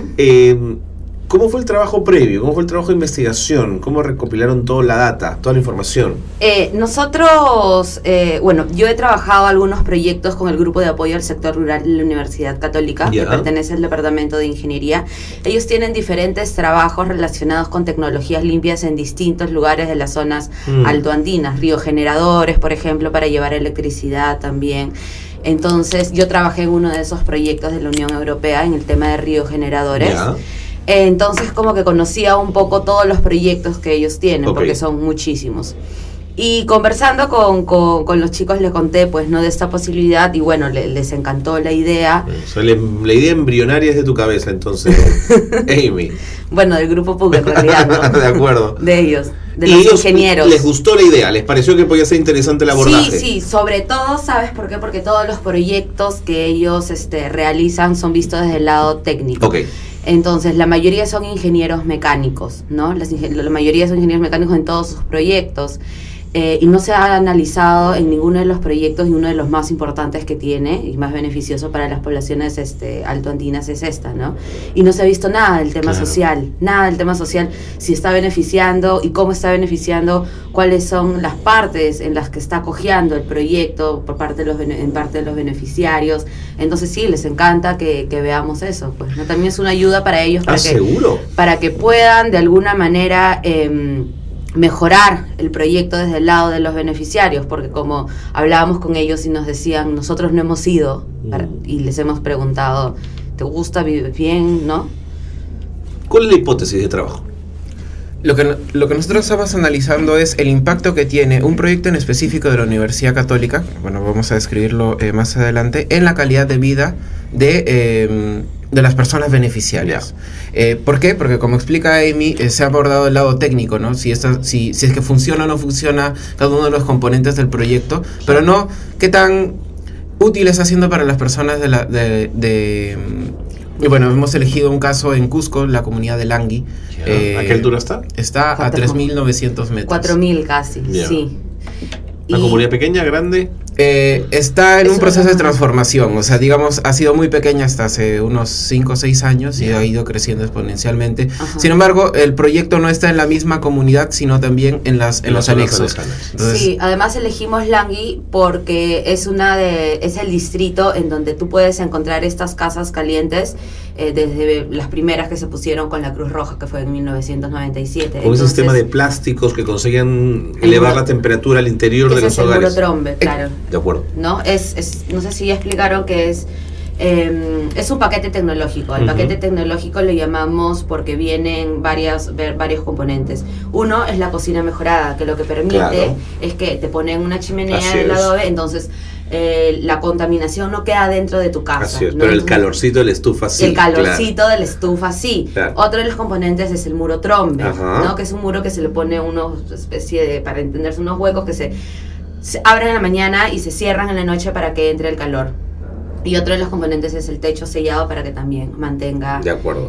¿Cómo fue el trabajo previo? ¿Cómo fue el trabajo de investigación? ¿Cómo recopilaron toda la data, toda la información? Nosotros, yo he trabajado algunos proyectos con el grupo de apoyo al sector rural de la Universidad Católica, que pertenece al Departamento de Ingeniería. Ellos tienen diferentes trabajos relacionados con tecnologías limpias en distintos lugares de las zonas altoandinas, río-generadores, por ejemplo, para llevar electricidad también. Entonces, yo trabajé en uno de esos proyectos de la Unión Europea en el tema de río-generadores. Entonces como que conocía un poco todos los proyectos que ellos tienen, porque son muchísimos. Y conversando con los chicos les conté pues no de esta posibilidad y bueno, les encantó la idea. O sea, la idea embrionaria es de tu cabeza entonces, Amy. Bueno, del grupo PUC en realidad, ¿no? De acuerdo. De ellos, de los ingenieros. ¿Les gustó la idea? ¿Les pareció que podía ser interesante el abordaje? Sí, sobre todo, ¿sabes por qué? Porque todos los proyectos que ellos realizan son vistos desde el lado técnico. Entonces, la mayoría son ingenieros mecánicos, ¿no? La mayoría son ingenieros mecánicos en todos sus proyectos. Y no se ha analizado en ninguno de los proyectos, y uno de los más importantes que tiene y más beneficioso para las poblaciones altoandinas es esta, ¿no? Y no se ha visto nada del tema social, si está beneficiando y cómo está beneficiando, cuáles son las partes en las que está cojeando el proyecto por parte de los beneficiarios. Entonces sí, les encanta que veamos eso, pues, ¿no? También es una ayuda para ellos para que puedan de alguna manera mejorar el proyecto desde el lado de los beneficiarios, porque como hablábamos con ellos y nos decían, nosotros no hemos ido y les hemos preguntado, ¿te gusta? ¿Vives bien? ¿No? ¿Cuál es la hipótesis de trabajo? Lo que nosotros estamos analizando es el impacto que tiene un proyecto en específico de la Universidad Católica, bueno, vamos a describirlo más adelante, en la calidad de vida de las personas beneficiarias. ¿Por qué? Porque como explica Amy, se ha abordado el lado técnico, ¿no? Si es que funciona o no funciona cada uno de los componentes del proyecto, pero no qué tan útil está siendo para las personas y bueno, hemos elegido un caso en Cusco, la comunidad de Langui. ¿A qué altura está? Está a 3.900 metros. 4.000 casi, sí. ¿Una comunidad pequeña, grande? Está en un proceso de transformación, o sea, digamos, ha sido muy pequeña hasta hace unos 5 o 6 años y ha ido creciendo exponencialmente. Sin embargo, el proyecto no está en la misma comunidad, sino también en los anexos. Entonces, sí, además elegimos Langui porque es el distrito en donde tú puedes encontrar estas casas calientes desde las primeras que se pusieron con la Cruz Roja, que fue en 1997. Con ese sistema de plásticos que conseguían elevar la temperatura al interior de los hogares. Es el muro Trombe, claro. De acuerdo. ¿No? No sé si ya explicaron que es un paquete tecnológico. El paquete tecnológico lo llamamos porque vienen varios componentes. Uno es la cocina mejorada, que lo que permite es que te ponen una chimenea en el adobe, entonces la contaminación no queda dentro de tu casa. ¿no? Pero el calorcito de la estufa sí. El calorcito de la estufa sí. Otro de los componentes es el muro Trombe, ¿no? Que es un muro que se le pone una especie de, para entenderse, unos huecos que se abren en la mañana y se cierran en la noche para que entre el calor. Y otro de los componentes es el techo sellado para que también mantenga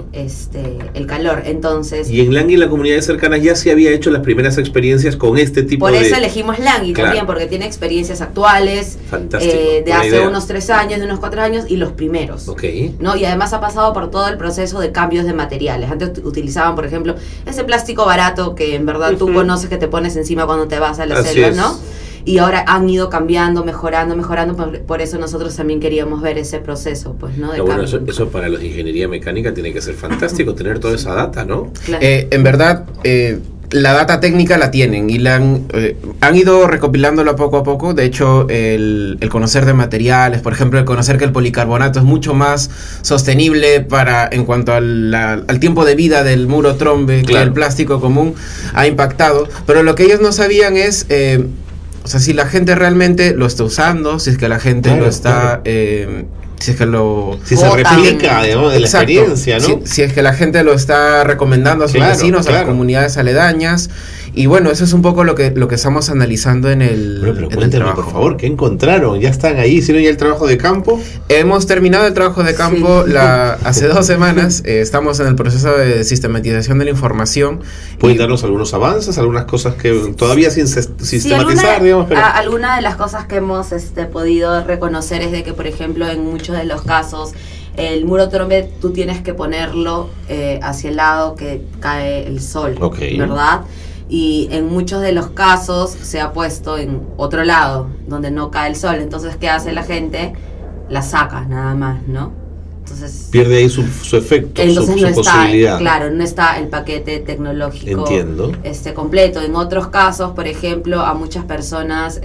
el calor. Entonces, y en Langui, en las comunidades cercanas, ya se había hecho las primeras experiencias con este tipo por eso elegimos Langui también, porque tiene experiencias actuales de hace unos 3 años, de unos 4 años y los primeros. ¿No? Y además ha pasado por todo el proceso de cambios de materiales. Antes utilizaban, por ejemplo, ese plástico barato que en verdad tú conoces, que te pones encima cuando te vas a la selva, ¿no? Y ahora han ido cambiando, mejorando, por eso nosotros también queríamos ver ese proceso, pues, ¿no? Bueno, eso para los de ingeniería mecánica tiene que ser fantástico, tener toda esa data, ¿no? Claro. En verdad, la data técnica la tienen y han ido recopilándola poco a poco. De hecho, el conocer de materiales, por ejemplo, el conocer que el policarbonato es mucho más sostenible en cuanto al tiempo de vida del muro Trombe que el plástico común, ha impactado. Pero lo que ellos no sabían es o sea, si la gente realmente lo está usando, si es que la gente lo está Si es que lo... Si se replica, digamos, de la experiencia, ¿no? Si es que la gente lo está recomendando a sus vecinos, a las comunidades aledañas. Y bueno, eso es un poco lo que estamos analizando en el, pero cuéntame, trabajo. Por favor, ¿qué encontraron? ¿Ya están ahí? ¿Hicieron ya el trabajo de campo? Hemos terminado el trabajo de campo hace 2 semanas. Estamos en el proceso de sistematización de la información. ¿Pueden darnos algunos avances, algunas cosas que todavía sin sistematizar, digamos? Pero... Alguna de las cosas que hemos podido reconocer es de que, por ejemplo, en muchos de los casos, el muro trombe tú tienes que ponerlo hacia el lado que cae el sol, ¿verdad? Y en muchos de los casos se ha puesto en otro lado, donde no cae el sol. Entonces, ¿qué hace la gente? La saca, nada más, ¿no? Entonces pierde ahí su efecto, entonces su posibilidad. Claro, no está el paquete tecnológico completo. En otros casos, por ejemplo, a muchas personas...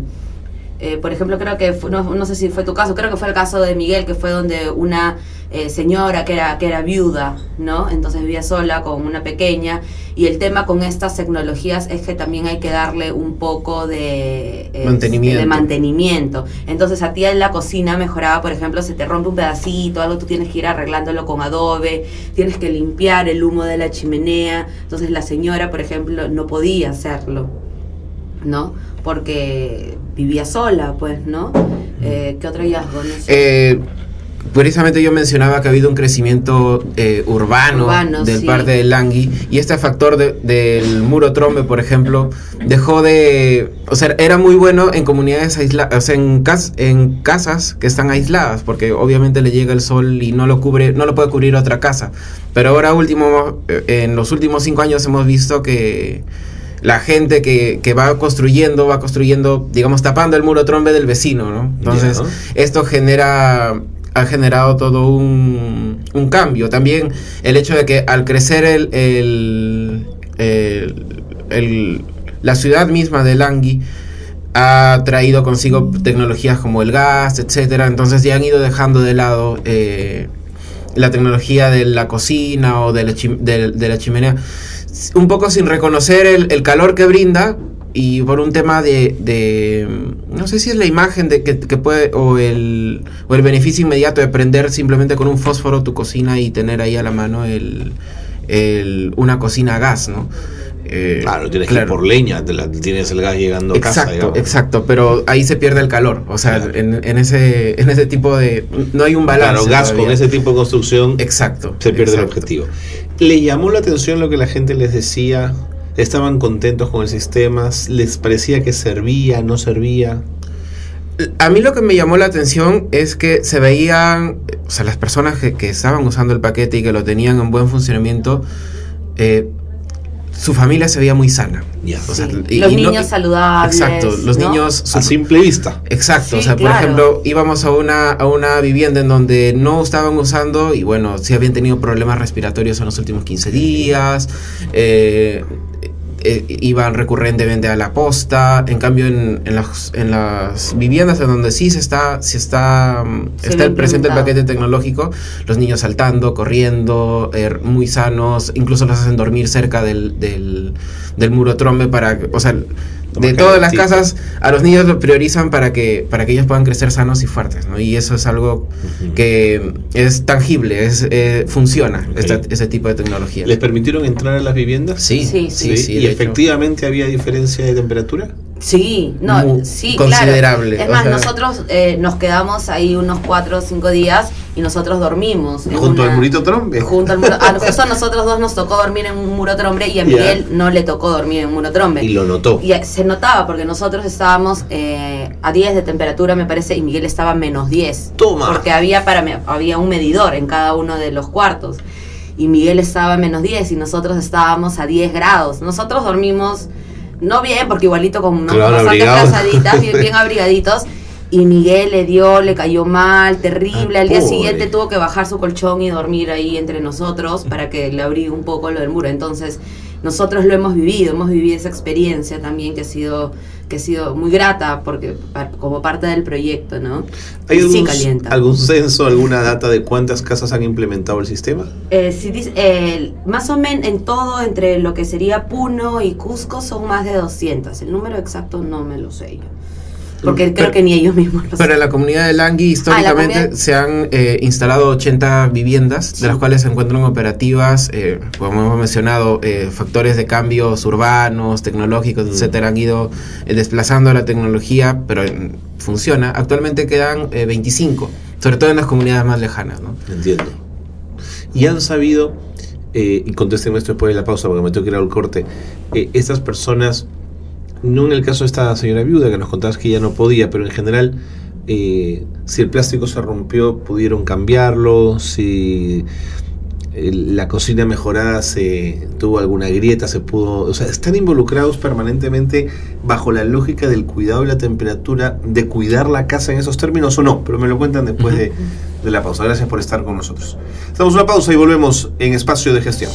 por ejemplo, creo que no sé si fue tu caso, creo que fue el caso de Miguel, que fue donde una señora que era viuda, ¿no? Entonces vivía sola con una pequeña, y el tema con estas tecnologías es que también hay que darle un poco de mantenimiento. Entonces a ti en la cocina mejoraba, por ejemplo, se te rompe un pedacito, algo, tú tienes que ir arreglándolo con adobe, tienes que limpiar el humo de la chimenea. Entonces la señora, por ejemplo, no podía hacerlo, ¿no? Porque vivía sola, pues, ¿no? ¿Qué otro hallazgo? No sé. Precisamente yo mencionaba que ha habido un crecimiento urbano del Parque del Langui, y este factor del muro trombe, por ejemplo, dejó de... O sea, era muy bueno en comunidades aisladas, o sea, en casas que están aisladas, porque obviamente le llega el sol y no lo puede cubrir otra casa. Pero ahora en los últimos 5 años hemos visto que la gente que va construyendo, digamos, tapando el muro trombe del vecino, ¿no? Entonces, esto ha generado todo un cambio. También el hecho de que al crecer la ciudad misma de Langui ha traído consigo tecnologías como el gas, etcétera. Entonces ya han ido dejando de lado la tecnología de la cocina o de la chimenea, un poco sin reconocer el calor que brinda, y por un tema de no sé si es la imagen de que puede, o el beneficio inmediato de prender simplemente con un fósforo tu cocina y tener ahí a la mano una cocina a gas, ¿no? Claro, tienes que ir por leña, tienes el gas llegando a casa, digamos. Exacto, pero ahí se pierde el calor, o sea, en ese tipo de... no hay un balance. Claro, gas todavía. Con ese tipo de construcción se pierde el objetivo. ¿Le llamó la atención lo que la gente les decía? ¿Estaban contentos con el sistema? ¿Les parecía que servía, no servía? A mí lo que me llamó la atención es que se veían, o sea, las personas que estaban usando el paquete y que lo tenían en buen funcionamiento, su familia se veía muy sana. O sea, los niños saludables. Exacto, los niños... A simple vista. Exacto, o sea, por ejemplo, íbamos a una vivienda en donde no estaban usando, y bueno, sí habían tenido problemas respiratorios en los últimos 15 días, iban recurrentemente a la posta. En cambio, en las viviendas en donde sí está presente el paquete tecnológico, los niños saltando, corriendo, muy sanos, incluso los hacen dormir cerca del muro trombe o sea, de todas las casas a los niños lo priorizan para que ellos puedan crecer sanos y fuertes, ¿no? Y eso es algo que es tangible, funciona, ese tipo de tecnología. ¿Les permitieron entrar a las viviendas? Sí. ¿Y efectivamente había diferencia de temperatura? Sí, considerable. Claro. Es más, nosotros nos quedamos ahí unos 4 o 5 días y nosotros dormimos. ¿Junto al murito trombe? Junto al muro. A nosotros dos nos tocó dormir en un muro trombe, y a Miguel no le tocó dormir en un muro trombe. Y lo notó. Y se notaba porque nosotros estábamos a 10 de temperatura, me parece, y Miguel estaba a menos 10. Toma. Porque había un medidor en cada uno de los cuartos. Y Miguel estaba a menos 10 y nosotros estábamos a 10 grados. Nosotros dormimos... no bien, porque igualito con unas bastantes frazaditas, bien abrigaditos. Y Miguel le cayó mal, terrible. Al día siguiente tuvo que bajar su colchón y dormir ahí entre nosotros para que le abrigue un poco lo del muro. Entonces, nosotros lo hemos vivido esa experiencia también que ha sido muy grata, porque como parte del proyecto, ¿no? ¿Hay algún censo, alguna data de cuántas casas han implementado el sistema? Más o menos en todo, entre lo que sería Puno y Cusco, son más de 200. El número exacto no me lo sé yo. Porque creo que ni ellos mismos lo saben. Pero en la comunidad de Langui históricamente se han instalado 80 viviendas, de las cuales se encuentran operativas, como hemos mencionado, factores de cambios urbanos, tecnológicos, etcétera, han ido desplazando la tecnología, pero funciona. Actualmente quedan 25, sobre todo en las comunidades más lejanas, ¿no? Entiendo. Y han sabido, y contéstenme esto después de la pausa porque me tengo que ir al corte, estas personas, no en el caso de esta señora viuda que nos contabas que ella no podía, pero en general, si el plástico se rompió, pudieron cambiarlo, si la cocina mejorada tuvo alguna grieta, se pudo, o sea, están involucrados permanentemente bajo la lógica del cuidado de la temperatura, de cuidar la casa en esos términos o no, pero me lo cuentan después de la pausa. Gracias por estar con nosotros. Hacemos una pausa y volvemos en Espacio de Gestión.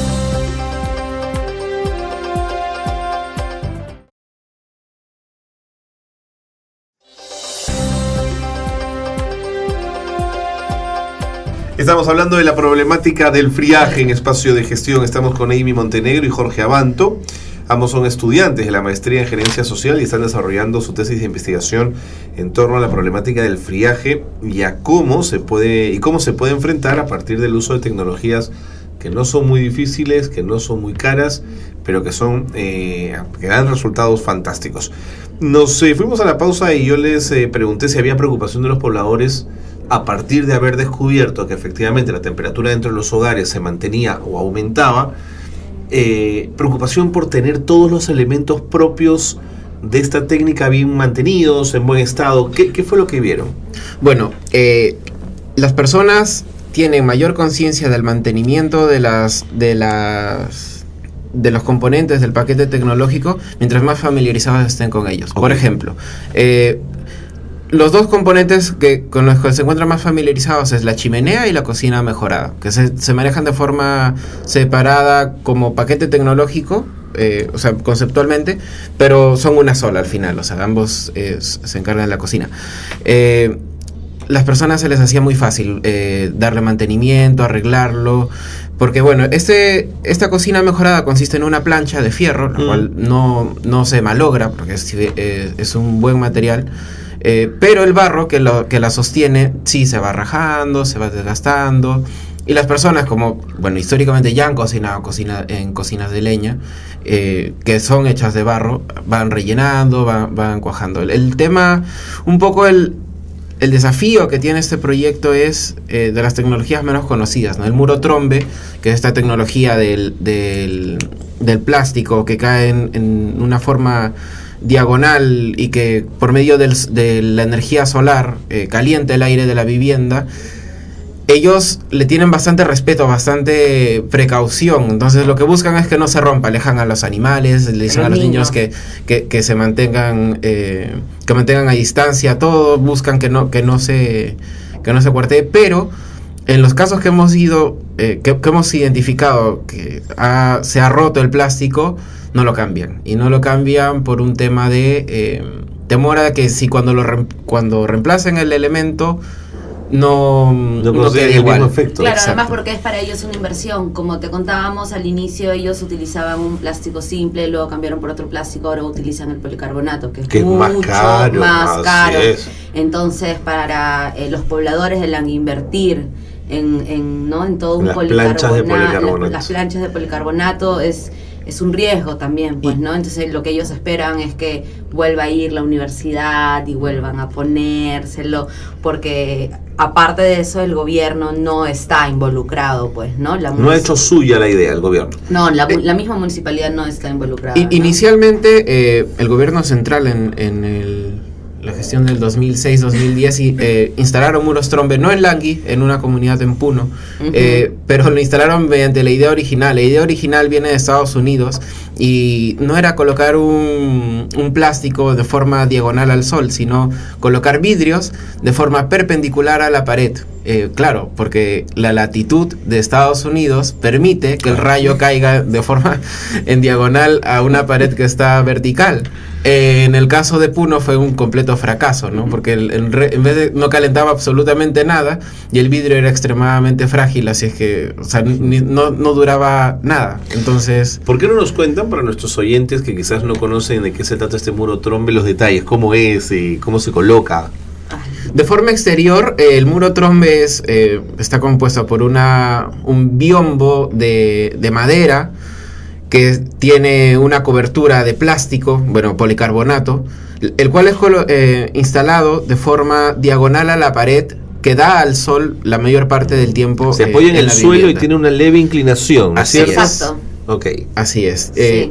Estamos hablando de la problemática del friaje en Espacio de Gestión. Estamos con Amy Montenegro y Jorge Abanto. Ambos son estudiantes de la maestría en Gerencia Social y están desarrollando su tesis de investigación en torno a la problemática del friaje y a cómo se puede enfrentar a partir del uso de tecnologías que no son muy difíciles, que no son muy caras, pero que dan resultados fantásticos. Nos fuimos a la pausa y yo les pregunté si había preocupación de los pobladores a partir de haber descubierto que efectivamente la temperatura dentro de los hogares se mantenía o aumentaba. Preocupación por tener todos los elementos propios de esta técnica bien mantenidos, en buen estado. ¿Qué fue lo que vieron? Bueno, las personas tienen mayor conciencia del mantenimiento de los componentes del paquete tecnológico mientras más familiarizados estén con ellos. Okay. Por ejemplo, los dos componentes con los que se encuentran más familiarizados es la chimenea y la cocina mejorada, que se manejan de forma separada como paquete tecnológico, o sea, conceptualmente, pero son una sola al final, o sea, ambos se encargan de la cocina. Las personas se les hacía muy fácil darle mantenimiento, arreglarlo, porque bueno, esta cocina mejorada consiste en una plancha de fierro, la cual no se malogra, porque es un buen material. Pero el barro que la sostiene sí se va rajando, se va desgastando, y las personas, como bueno, históricamente ya han cocinado en cocinas de leña, que son hechas de barro, van rellenando, van cuajando. El tema, un poco el desafío que tiene este proyecto es de las tecnologías menos conocidas, ¿no? El muro trombe, que es esta tecnología del plástico que cae en una forma diagonal y que por medio de la energía solar calienta el aire de la vivienda. Ellos le tienen bastante respeto, bastante precaución, entonces lo que buscan es que no se rompa, alejan a los animales, le dicen a los niños que se mantengan a distancia, todo, buscan que no se cuartee, pero en los casos que hemos identificado que se ha roto el plástico, no lo cambian, y no lo cambian por un tema de temor a que si cuando reemplacen el elemento no quede igual. Efecto. Claro, Exacto. además porque es para ellos una inversión. Como te contábamos al inicio, ellos utilizaban un plástico simple, luego cambiaron por otro plástico, ahora utilizan el policarbonato, que es mucho más caro. Entonces, para los pobladores deben invertir en todo un policarbonato. Las planchas de policarbonato es un riesgo también, pues, ¿no? Entonces lo que ellos esperan es que vuelva a ir la universidad y vuelvan a ponérselo, porque aparte de eso el gobierno no está involucrado, pues, ¿no? No ha hecho suya la idea el gobierno. No, la misma municipalidad no está involucrada. ¿No? Inicialmente el gobierno central en la gestión del 2006-2010 instalaron muros trombe, no en Langui, en una comunidad en Puno, pero lo instalaron mediante la idea original. La idea original viene de Estados Unidos y no era colocar un plástico de forma diagonal al sol, sino colocar vidrios de forma perpendicular a la pared. Claro, porque la latitud de Estados Unidos permite que el rayo caiga de forma en diagonal a una pared que está vertical. En el caso de Puno fue un completo fracaso, ¿no? Porque en vez de no calentaba absolutamente nada y el vidrio era extremadamente frágil, así es que, o sea, no duraba nada. Entonces, ¿por qué no nos cuentan para nuestros oyentes que quizás no conocen de qué se trata este muro trombe los detalles? ¿Cómo es? ¿Cómo se coloca? De forma exterior, el muro trombe está compuesto por un biombo de madera que tiene una cobertura de plástico, bueno, policarbonato, el cual es instalado de forma diagonal a la pared que da al sol la mayor parte del tiempo. Se apoya en el suelo y tiene una leve inclinación, ¿no es cierto? Exacto. Ok. Así es. Sí.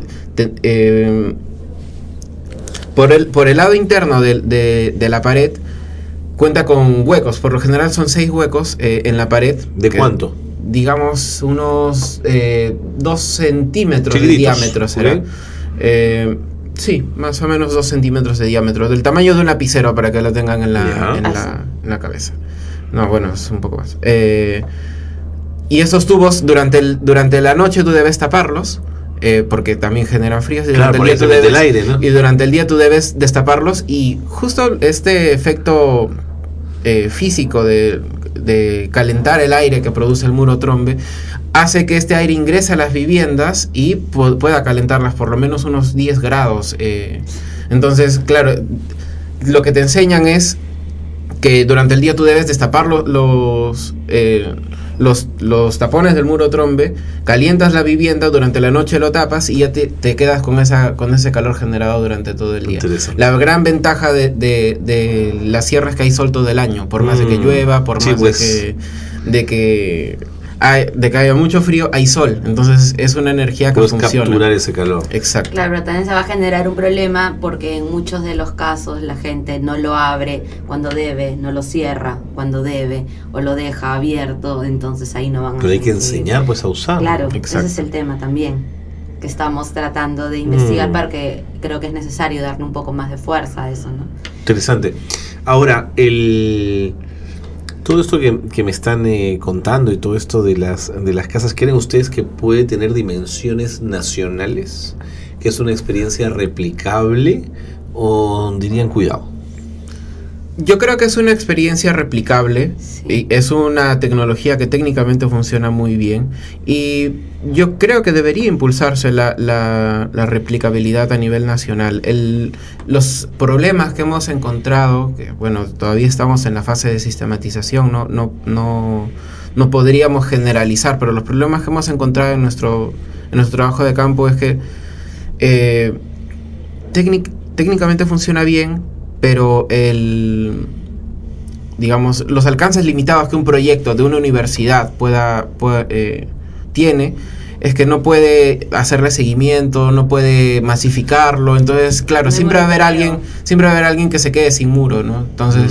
Por el lado interno de la pared cuenta con huecos, por lo general son 6 huecos en la pared. ¿De cuánto? Digamos unos 2 centímetros Chiquititos, de diámetro será. ¿Okay? Sí, más o menos 2 centímetros de diámetro, del tamaño de un lapicero para que lo tengan en la cabeza. No, bueno, es un poco más. Y esos tubos durante la noche tú debes taparlos. Porque también generan fríos y durante el aire, ¿no? Y durante el día tú debes destaparlos, y justo este efecto físico de calentar el aire que produce el muro trombe hace que este aire ingrese a las viviendas y pueda calentarlas por lo menos unos 10 grados. Entonces, claro, lo que te enseñan es que durante el día tú debes destapar los tapones del muro trombe, calientas la vivienda, durante la noche lo tapas y ya te quedas con ese calor generado durante todo el día. La gran ventaja de la sierra es que hay sol todo el año, por más de que llueva, por más de que haya mucho frío, hay sol, entonces es una energía que funciona. Puedes capturar ese calor. Exacto. Claro, pero también se va a generar un problema porque en muchos de los casos la gente no lo abre cuando debe, no lo cierra cuando debe, o lo deja abierto, entonces ahí no van a... Pero hay que enseñar pues a usarlo. Claro, exacto. Ese es el tema también que estamos tratando de investigar, porque creo que es necesario darle un poco más de fuerza a eso, ¿no? Interesante. Ahora, todo esto que me están contando y todo esto de las casas, ¿creen ustedes que puede tener dimensiones nacionales? ¿Que es una experiencia replicable? ¿O dirían cuidado? Yo creo que es una experiencia replicable, sí. Y es una tecnología que técnicamente funciona muy bien, y yo creo que debería impulsarse la replicabilidad a nivel nacional. Los problemas que hemos encontrado, que bueno, todavía estamos en la fase de sistematización, no podríamos generalizar, pero los problemas que hemos encontrado en nuestro trabajo de campo es que técnicamente funciona bien, pero digamos, los alcances limitados que un proyecto de una universidad tiene, es que no puede hacerle seguimiento, no puede masificarlo. Entonces, claro, siempre va a haber alguien que se quede sin muro, ¿no? Entonces,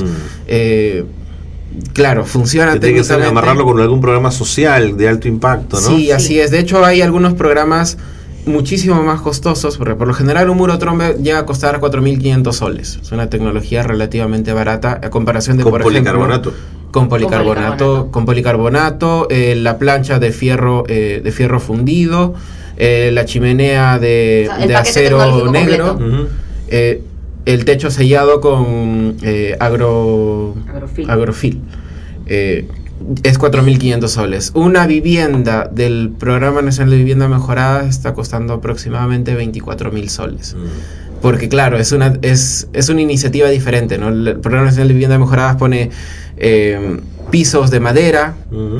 claro, funciona técnicamente. Tiene que amarrarlo con algún programa social de alto impacto, ¿no? Sí, así es. De hecho, hay algunos programas muchísimo más costosos, porque por lo general un muro trombe llega a costar 4.500 soles. Es una tecnología relativamente barata a comparación de, por policarbonato. Ejemplo, con policarbonato, la plancha de fierro fundido, la chimenea de acero negro, el techo sellado con agrofil. Es 4.500 soles. Una vivienda del Programa Nacional de Vivienda Mejorada está costando aproximadamente 24.000 soles. Porque claro, es una iniciativa diferente, ¿no? El Programa Nacional de Vivienda Mejorada pone pisos de madera,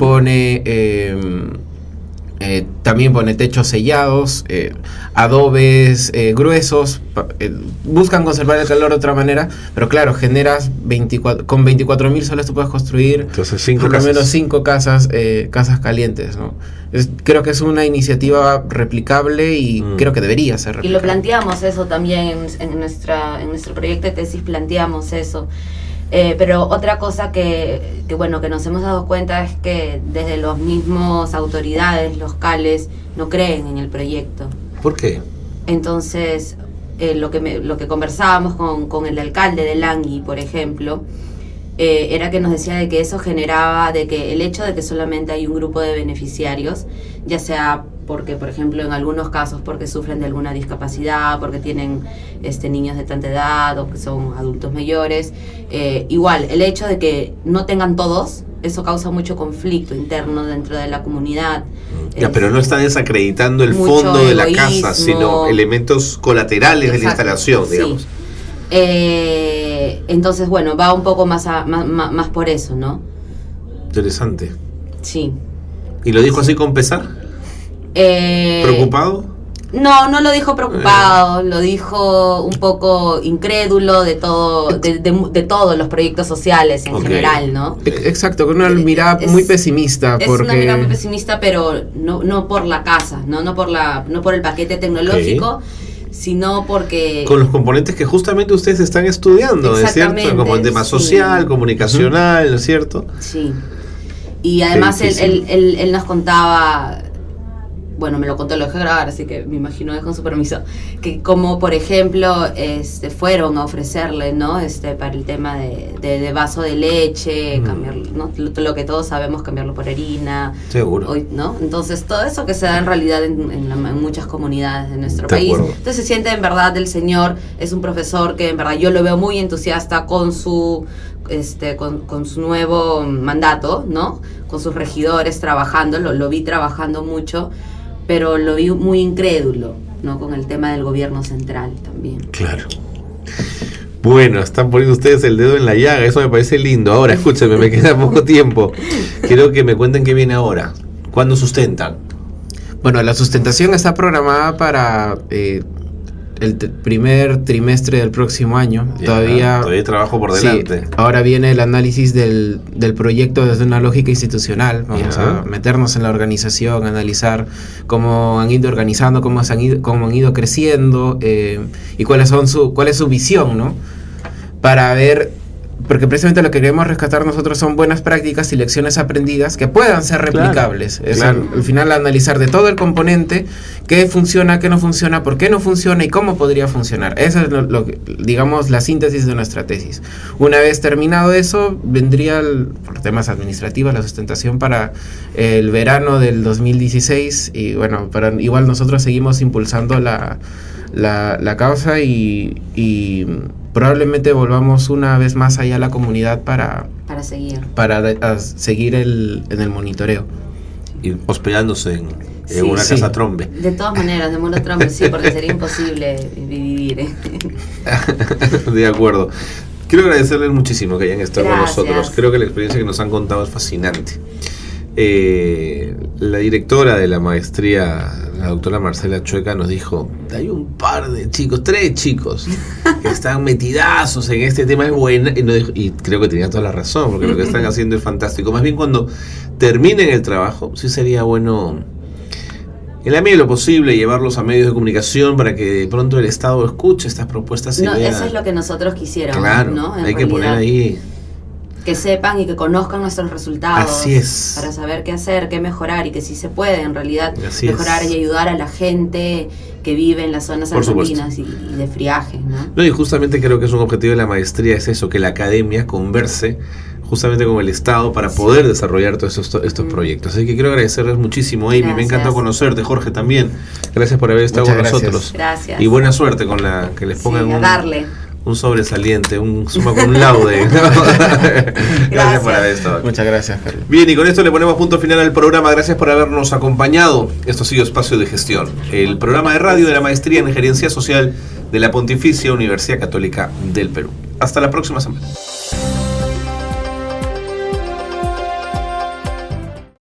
también pone techos sellados, adobes gruesos, buscan conservar el calor de otra manera, pero claro, generas con 24.000 soles tú puedes construir. Entonces, por lo menos 5 casas calientes, ¿no? Creo que es una iniciativa replicable y creo que debería ser replicable. Y lo planteamos eso también en nuestro proyecto de tesis, planteamos eso. Pero otra cosa que nos hemos dado cuenta es que desde los mismos autoridades locales no creen en el proyecto. ¿Por qué? Entonces, lo que conversábamos con el alcalde de Langui, por ejemplo, era que nos decía de que eso generaba, de que el hecho de que solamente hay un grupo de beneficiarios, ya sea porque, por ejemplo, en algunos casos porque sufren de alguna discapacidad, porque tienen niños de tanta edad o que son adultos mayores. Igual, el hecho de que no tengan todos, eso causa mucho conflicto interno dentro de la comunidad. Ya, pero no está desacreditando el fondo de la casa, sino elementos colaterales. Exacto, de la instalación, digamos. Sí. Entonces, bueno, va un poco más por eso, ¿no? Interesante. Sí. ¿Y lo dijo así con pesar? ¿Preocupado? No lo dijo preocupado, lo dijo un poco incrédulo de todo, de todos los proyectos sociales en general, ¿no? Exacto, con una mirada muy pesimista. Es una mirada muy pesimista, pero no por la casa, no por el paquete tecnológico, sino porque... Con los componentes que justamente ustedes están estudiando, ¿es cierto? Como el tema social, comunicacional, ¿no es cierto? Sí. Y además él nos contaba... Bueno, me lo contó, lo dejé grabar, así que me imagino con su permiso, que como por ejemplo fueron a ofrecerle, ¿no? Para el tema de vaso de leche, cambiarlo, ¿no? Lo que todos sabemos, cambiarlo por harina. Seguro. Hoy, ¿no? Entonces todo eso que se da en realidad en muchas comunidades de nuestro país. Entonces se siente en verdad el señor, es un profesor que en verdad yo lo veo muy entusiasta con su... con su nuevo mandato, ¿no? Con sus regidores trabajando, lo vi trabajando mucho, pero lo vi muy incrédulo, ¿no? Con el tema del gobierno central también. Claro. Bueno, están poniendo ustedes el dedo en la llaga, eso me parece lindo. Ahora, escúchenme, me queda poco tiempo. Quiero que me cuenten qué viene ahora. ¿Cuándo sustentan? Bueno, la sustentación está programada para... el primer trimestre del próximo año. Todavía hay trabajo por delante. Sí, ahora viene el análisis del proyecto desde una lógica institucional. Vamos a meternos en la organización, analizar cómo han ido organizando, cómo han ido creciendo, y cuál es su visión, ¿no? Para ver, porque precisamente lo que queremos rescatar nosotros son buenas prácticas y lecciones aprendidas que puedan ser replicables. Claro. Al final analizar de todo el componente, qué funciona, qué no funciona, por qué no funciona y cómo podría funcionar. Esa es digamos, la síntesis de nuestra tesis. Una vez terminado eso, vendría, por temas administrativos, la sustentación para el verano del 2016. Y bueno, igual nosotros seguimos impulsando la causa y probablemente volvamos una vez más allá a la comunidad para seguir en el monitoreo. Y hospedándose en una casa trombe. De todas maneras, de mono trombe, sí, porque sería imposible vivir. De acuerdo. Quiero agradecerles muchísimo que hayan estado con nosotros. Creo que la experiencia que nos han contado es fascinante. La directora de la maestría, la doctora Marcela Chueca, nos dijo: hay un par de chicos, 3 chicos que están metidazos en este tema, es buena, y creo que tenía toda la razón, porque lo que están haciendo es fantástico. Más bien, cuando terminen el trabajo, sí sería bueno, en la medida de lo posible, llevarlos a medios de comunicación para que de pronto el Estado escuche estas propuestas. No, eso es lo que nosotros quisiéramos. Claro, ¿no? Hay que poner ahí... Que sepan y que conozcan nuestros resultados. Así es. Para saber qué hacer, qué mejorar, y que sí se puede en realidad mejorar y ayudar a la gente que vive en las zonas andinas y de friaje, ¿no? Y justamente creo que es un objetivo de la maestría, es eso, que la academia converse justamente con el Estado para poder desarrollar todos estos proyectos. Así que quiero agradecerles muchísimo, Amy. Me encantó conocerte, Jorge también. Gracias por haber estado con nosotros. Gracias. Y buena suerte con que les pongan un sobresaliente, un suma con un laude. Gracias por haber estado aquí. Muchas gracias, Carlos. Bien, y con esto le ponemos punto final al programa. Gracias por habernos acompañado. Esto ha sido Espacio de Gestión, el programa de radio de la Maestría en Gerencia Social de la Pontificia Universidad Católica del Perú. Hasta la próxima semana.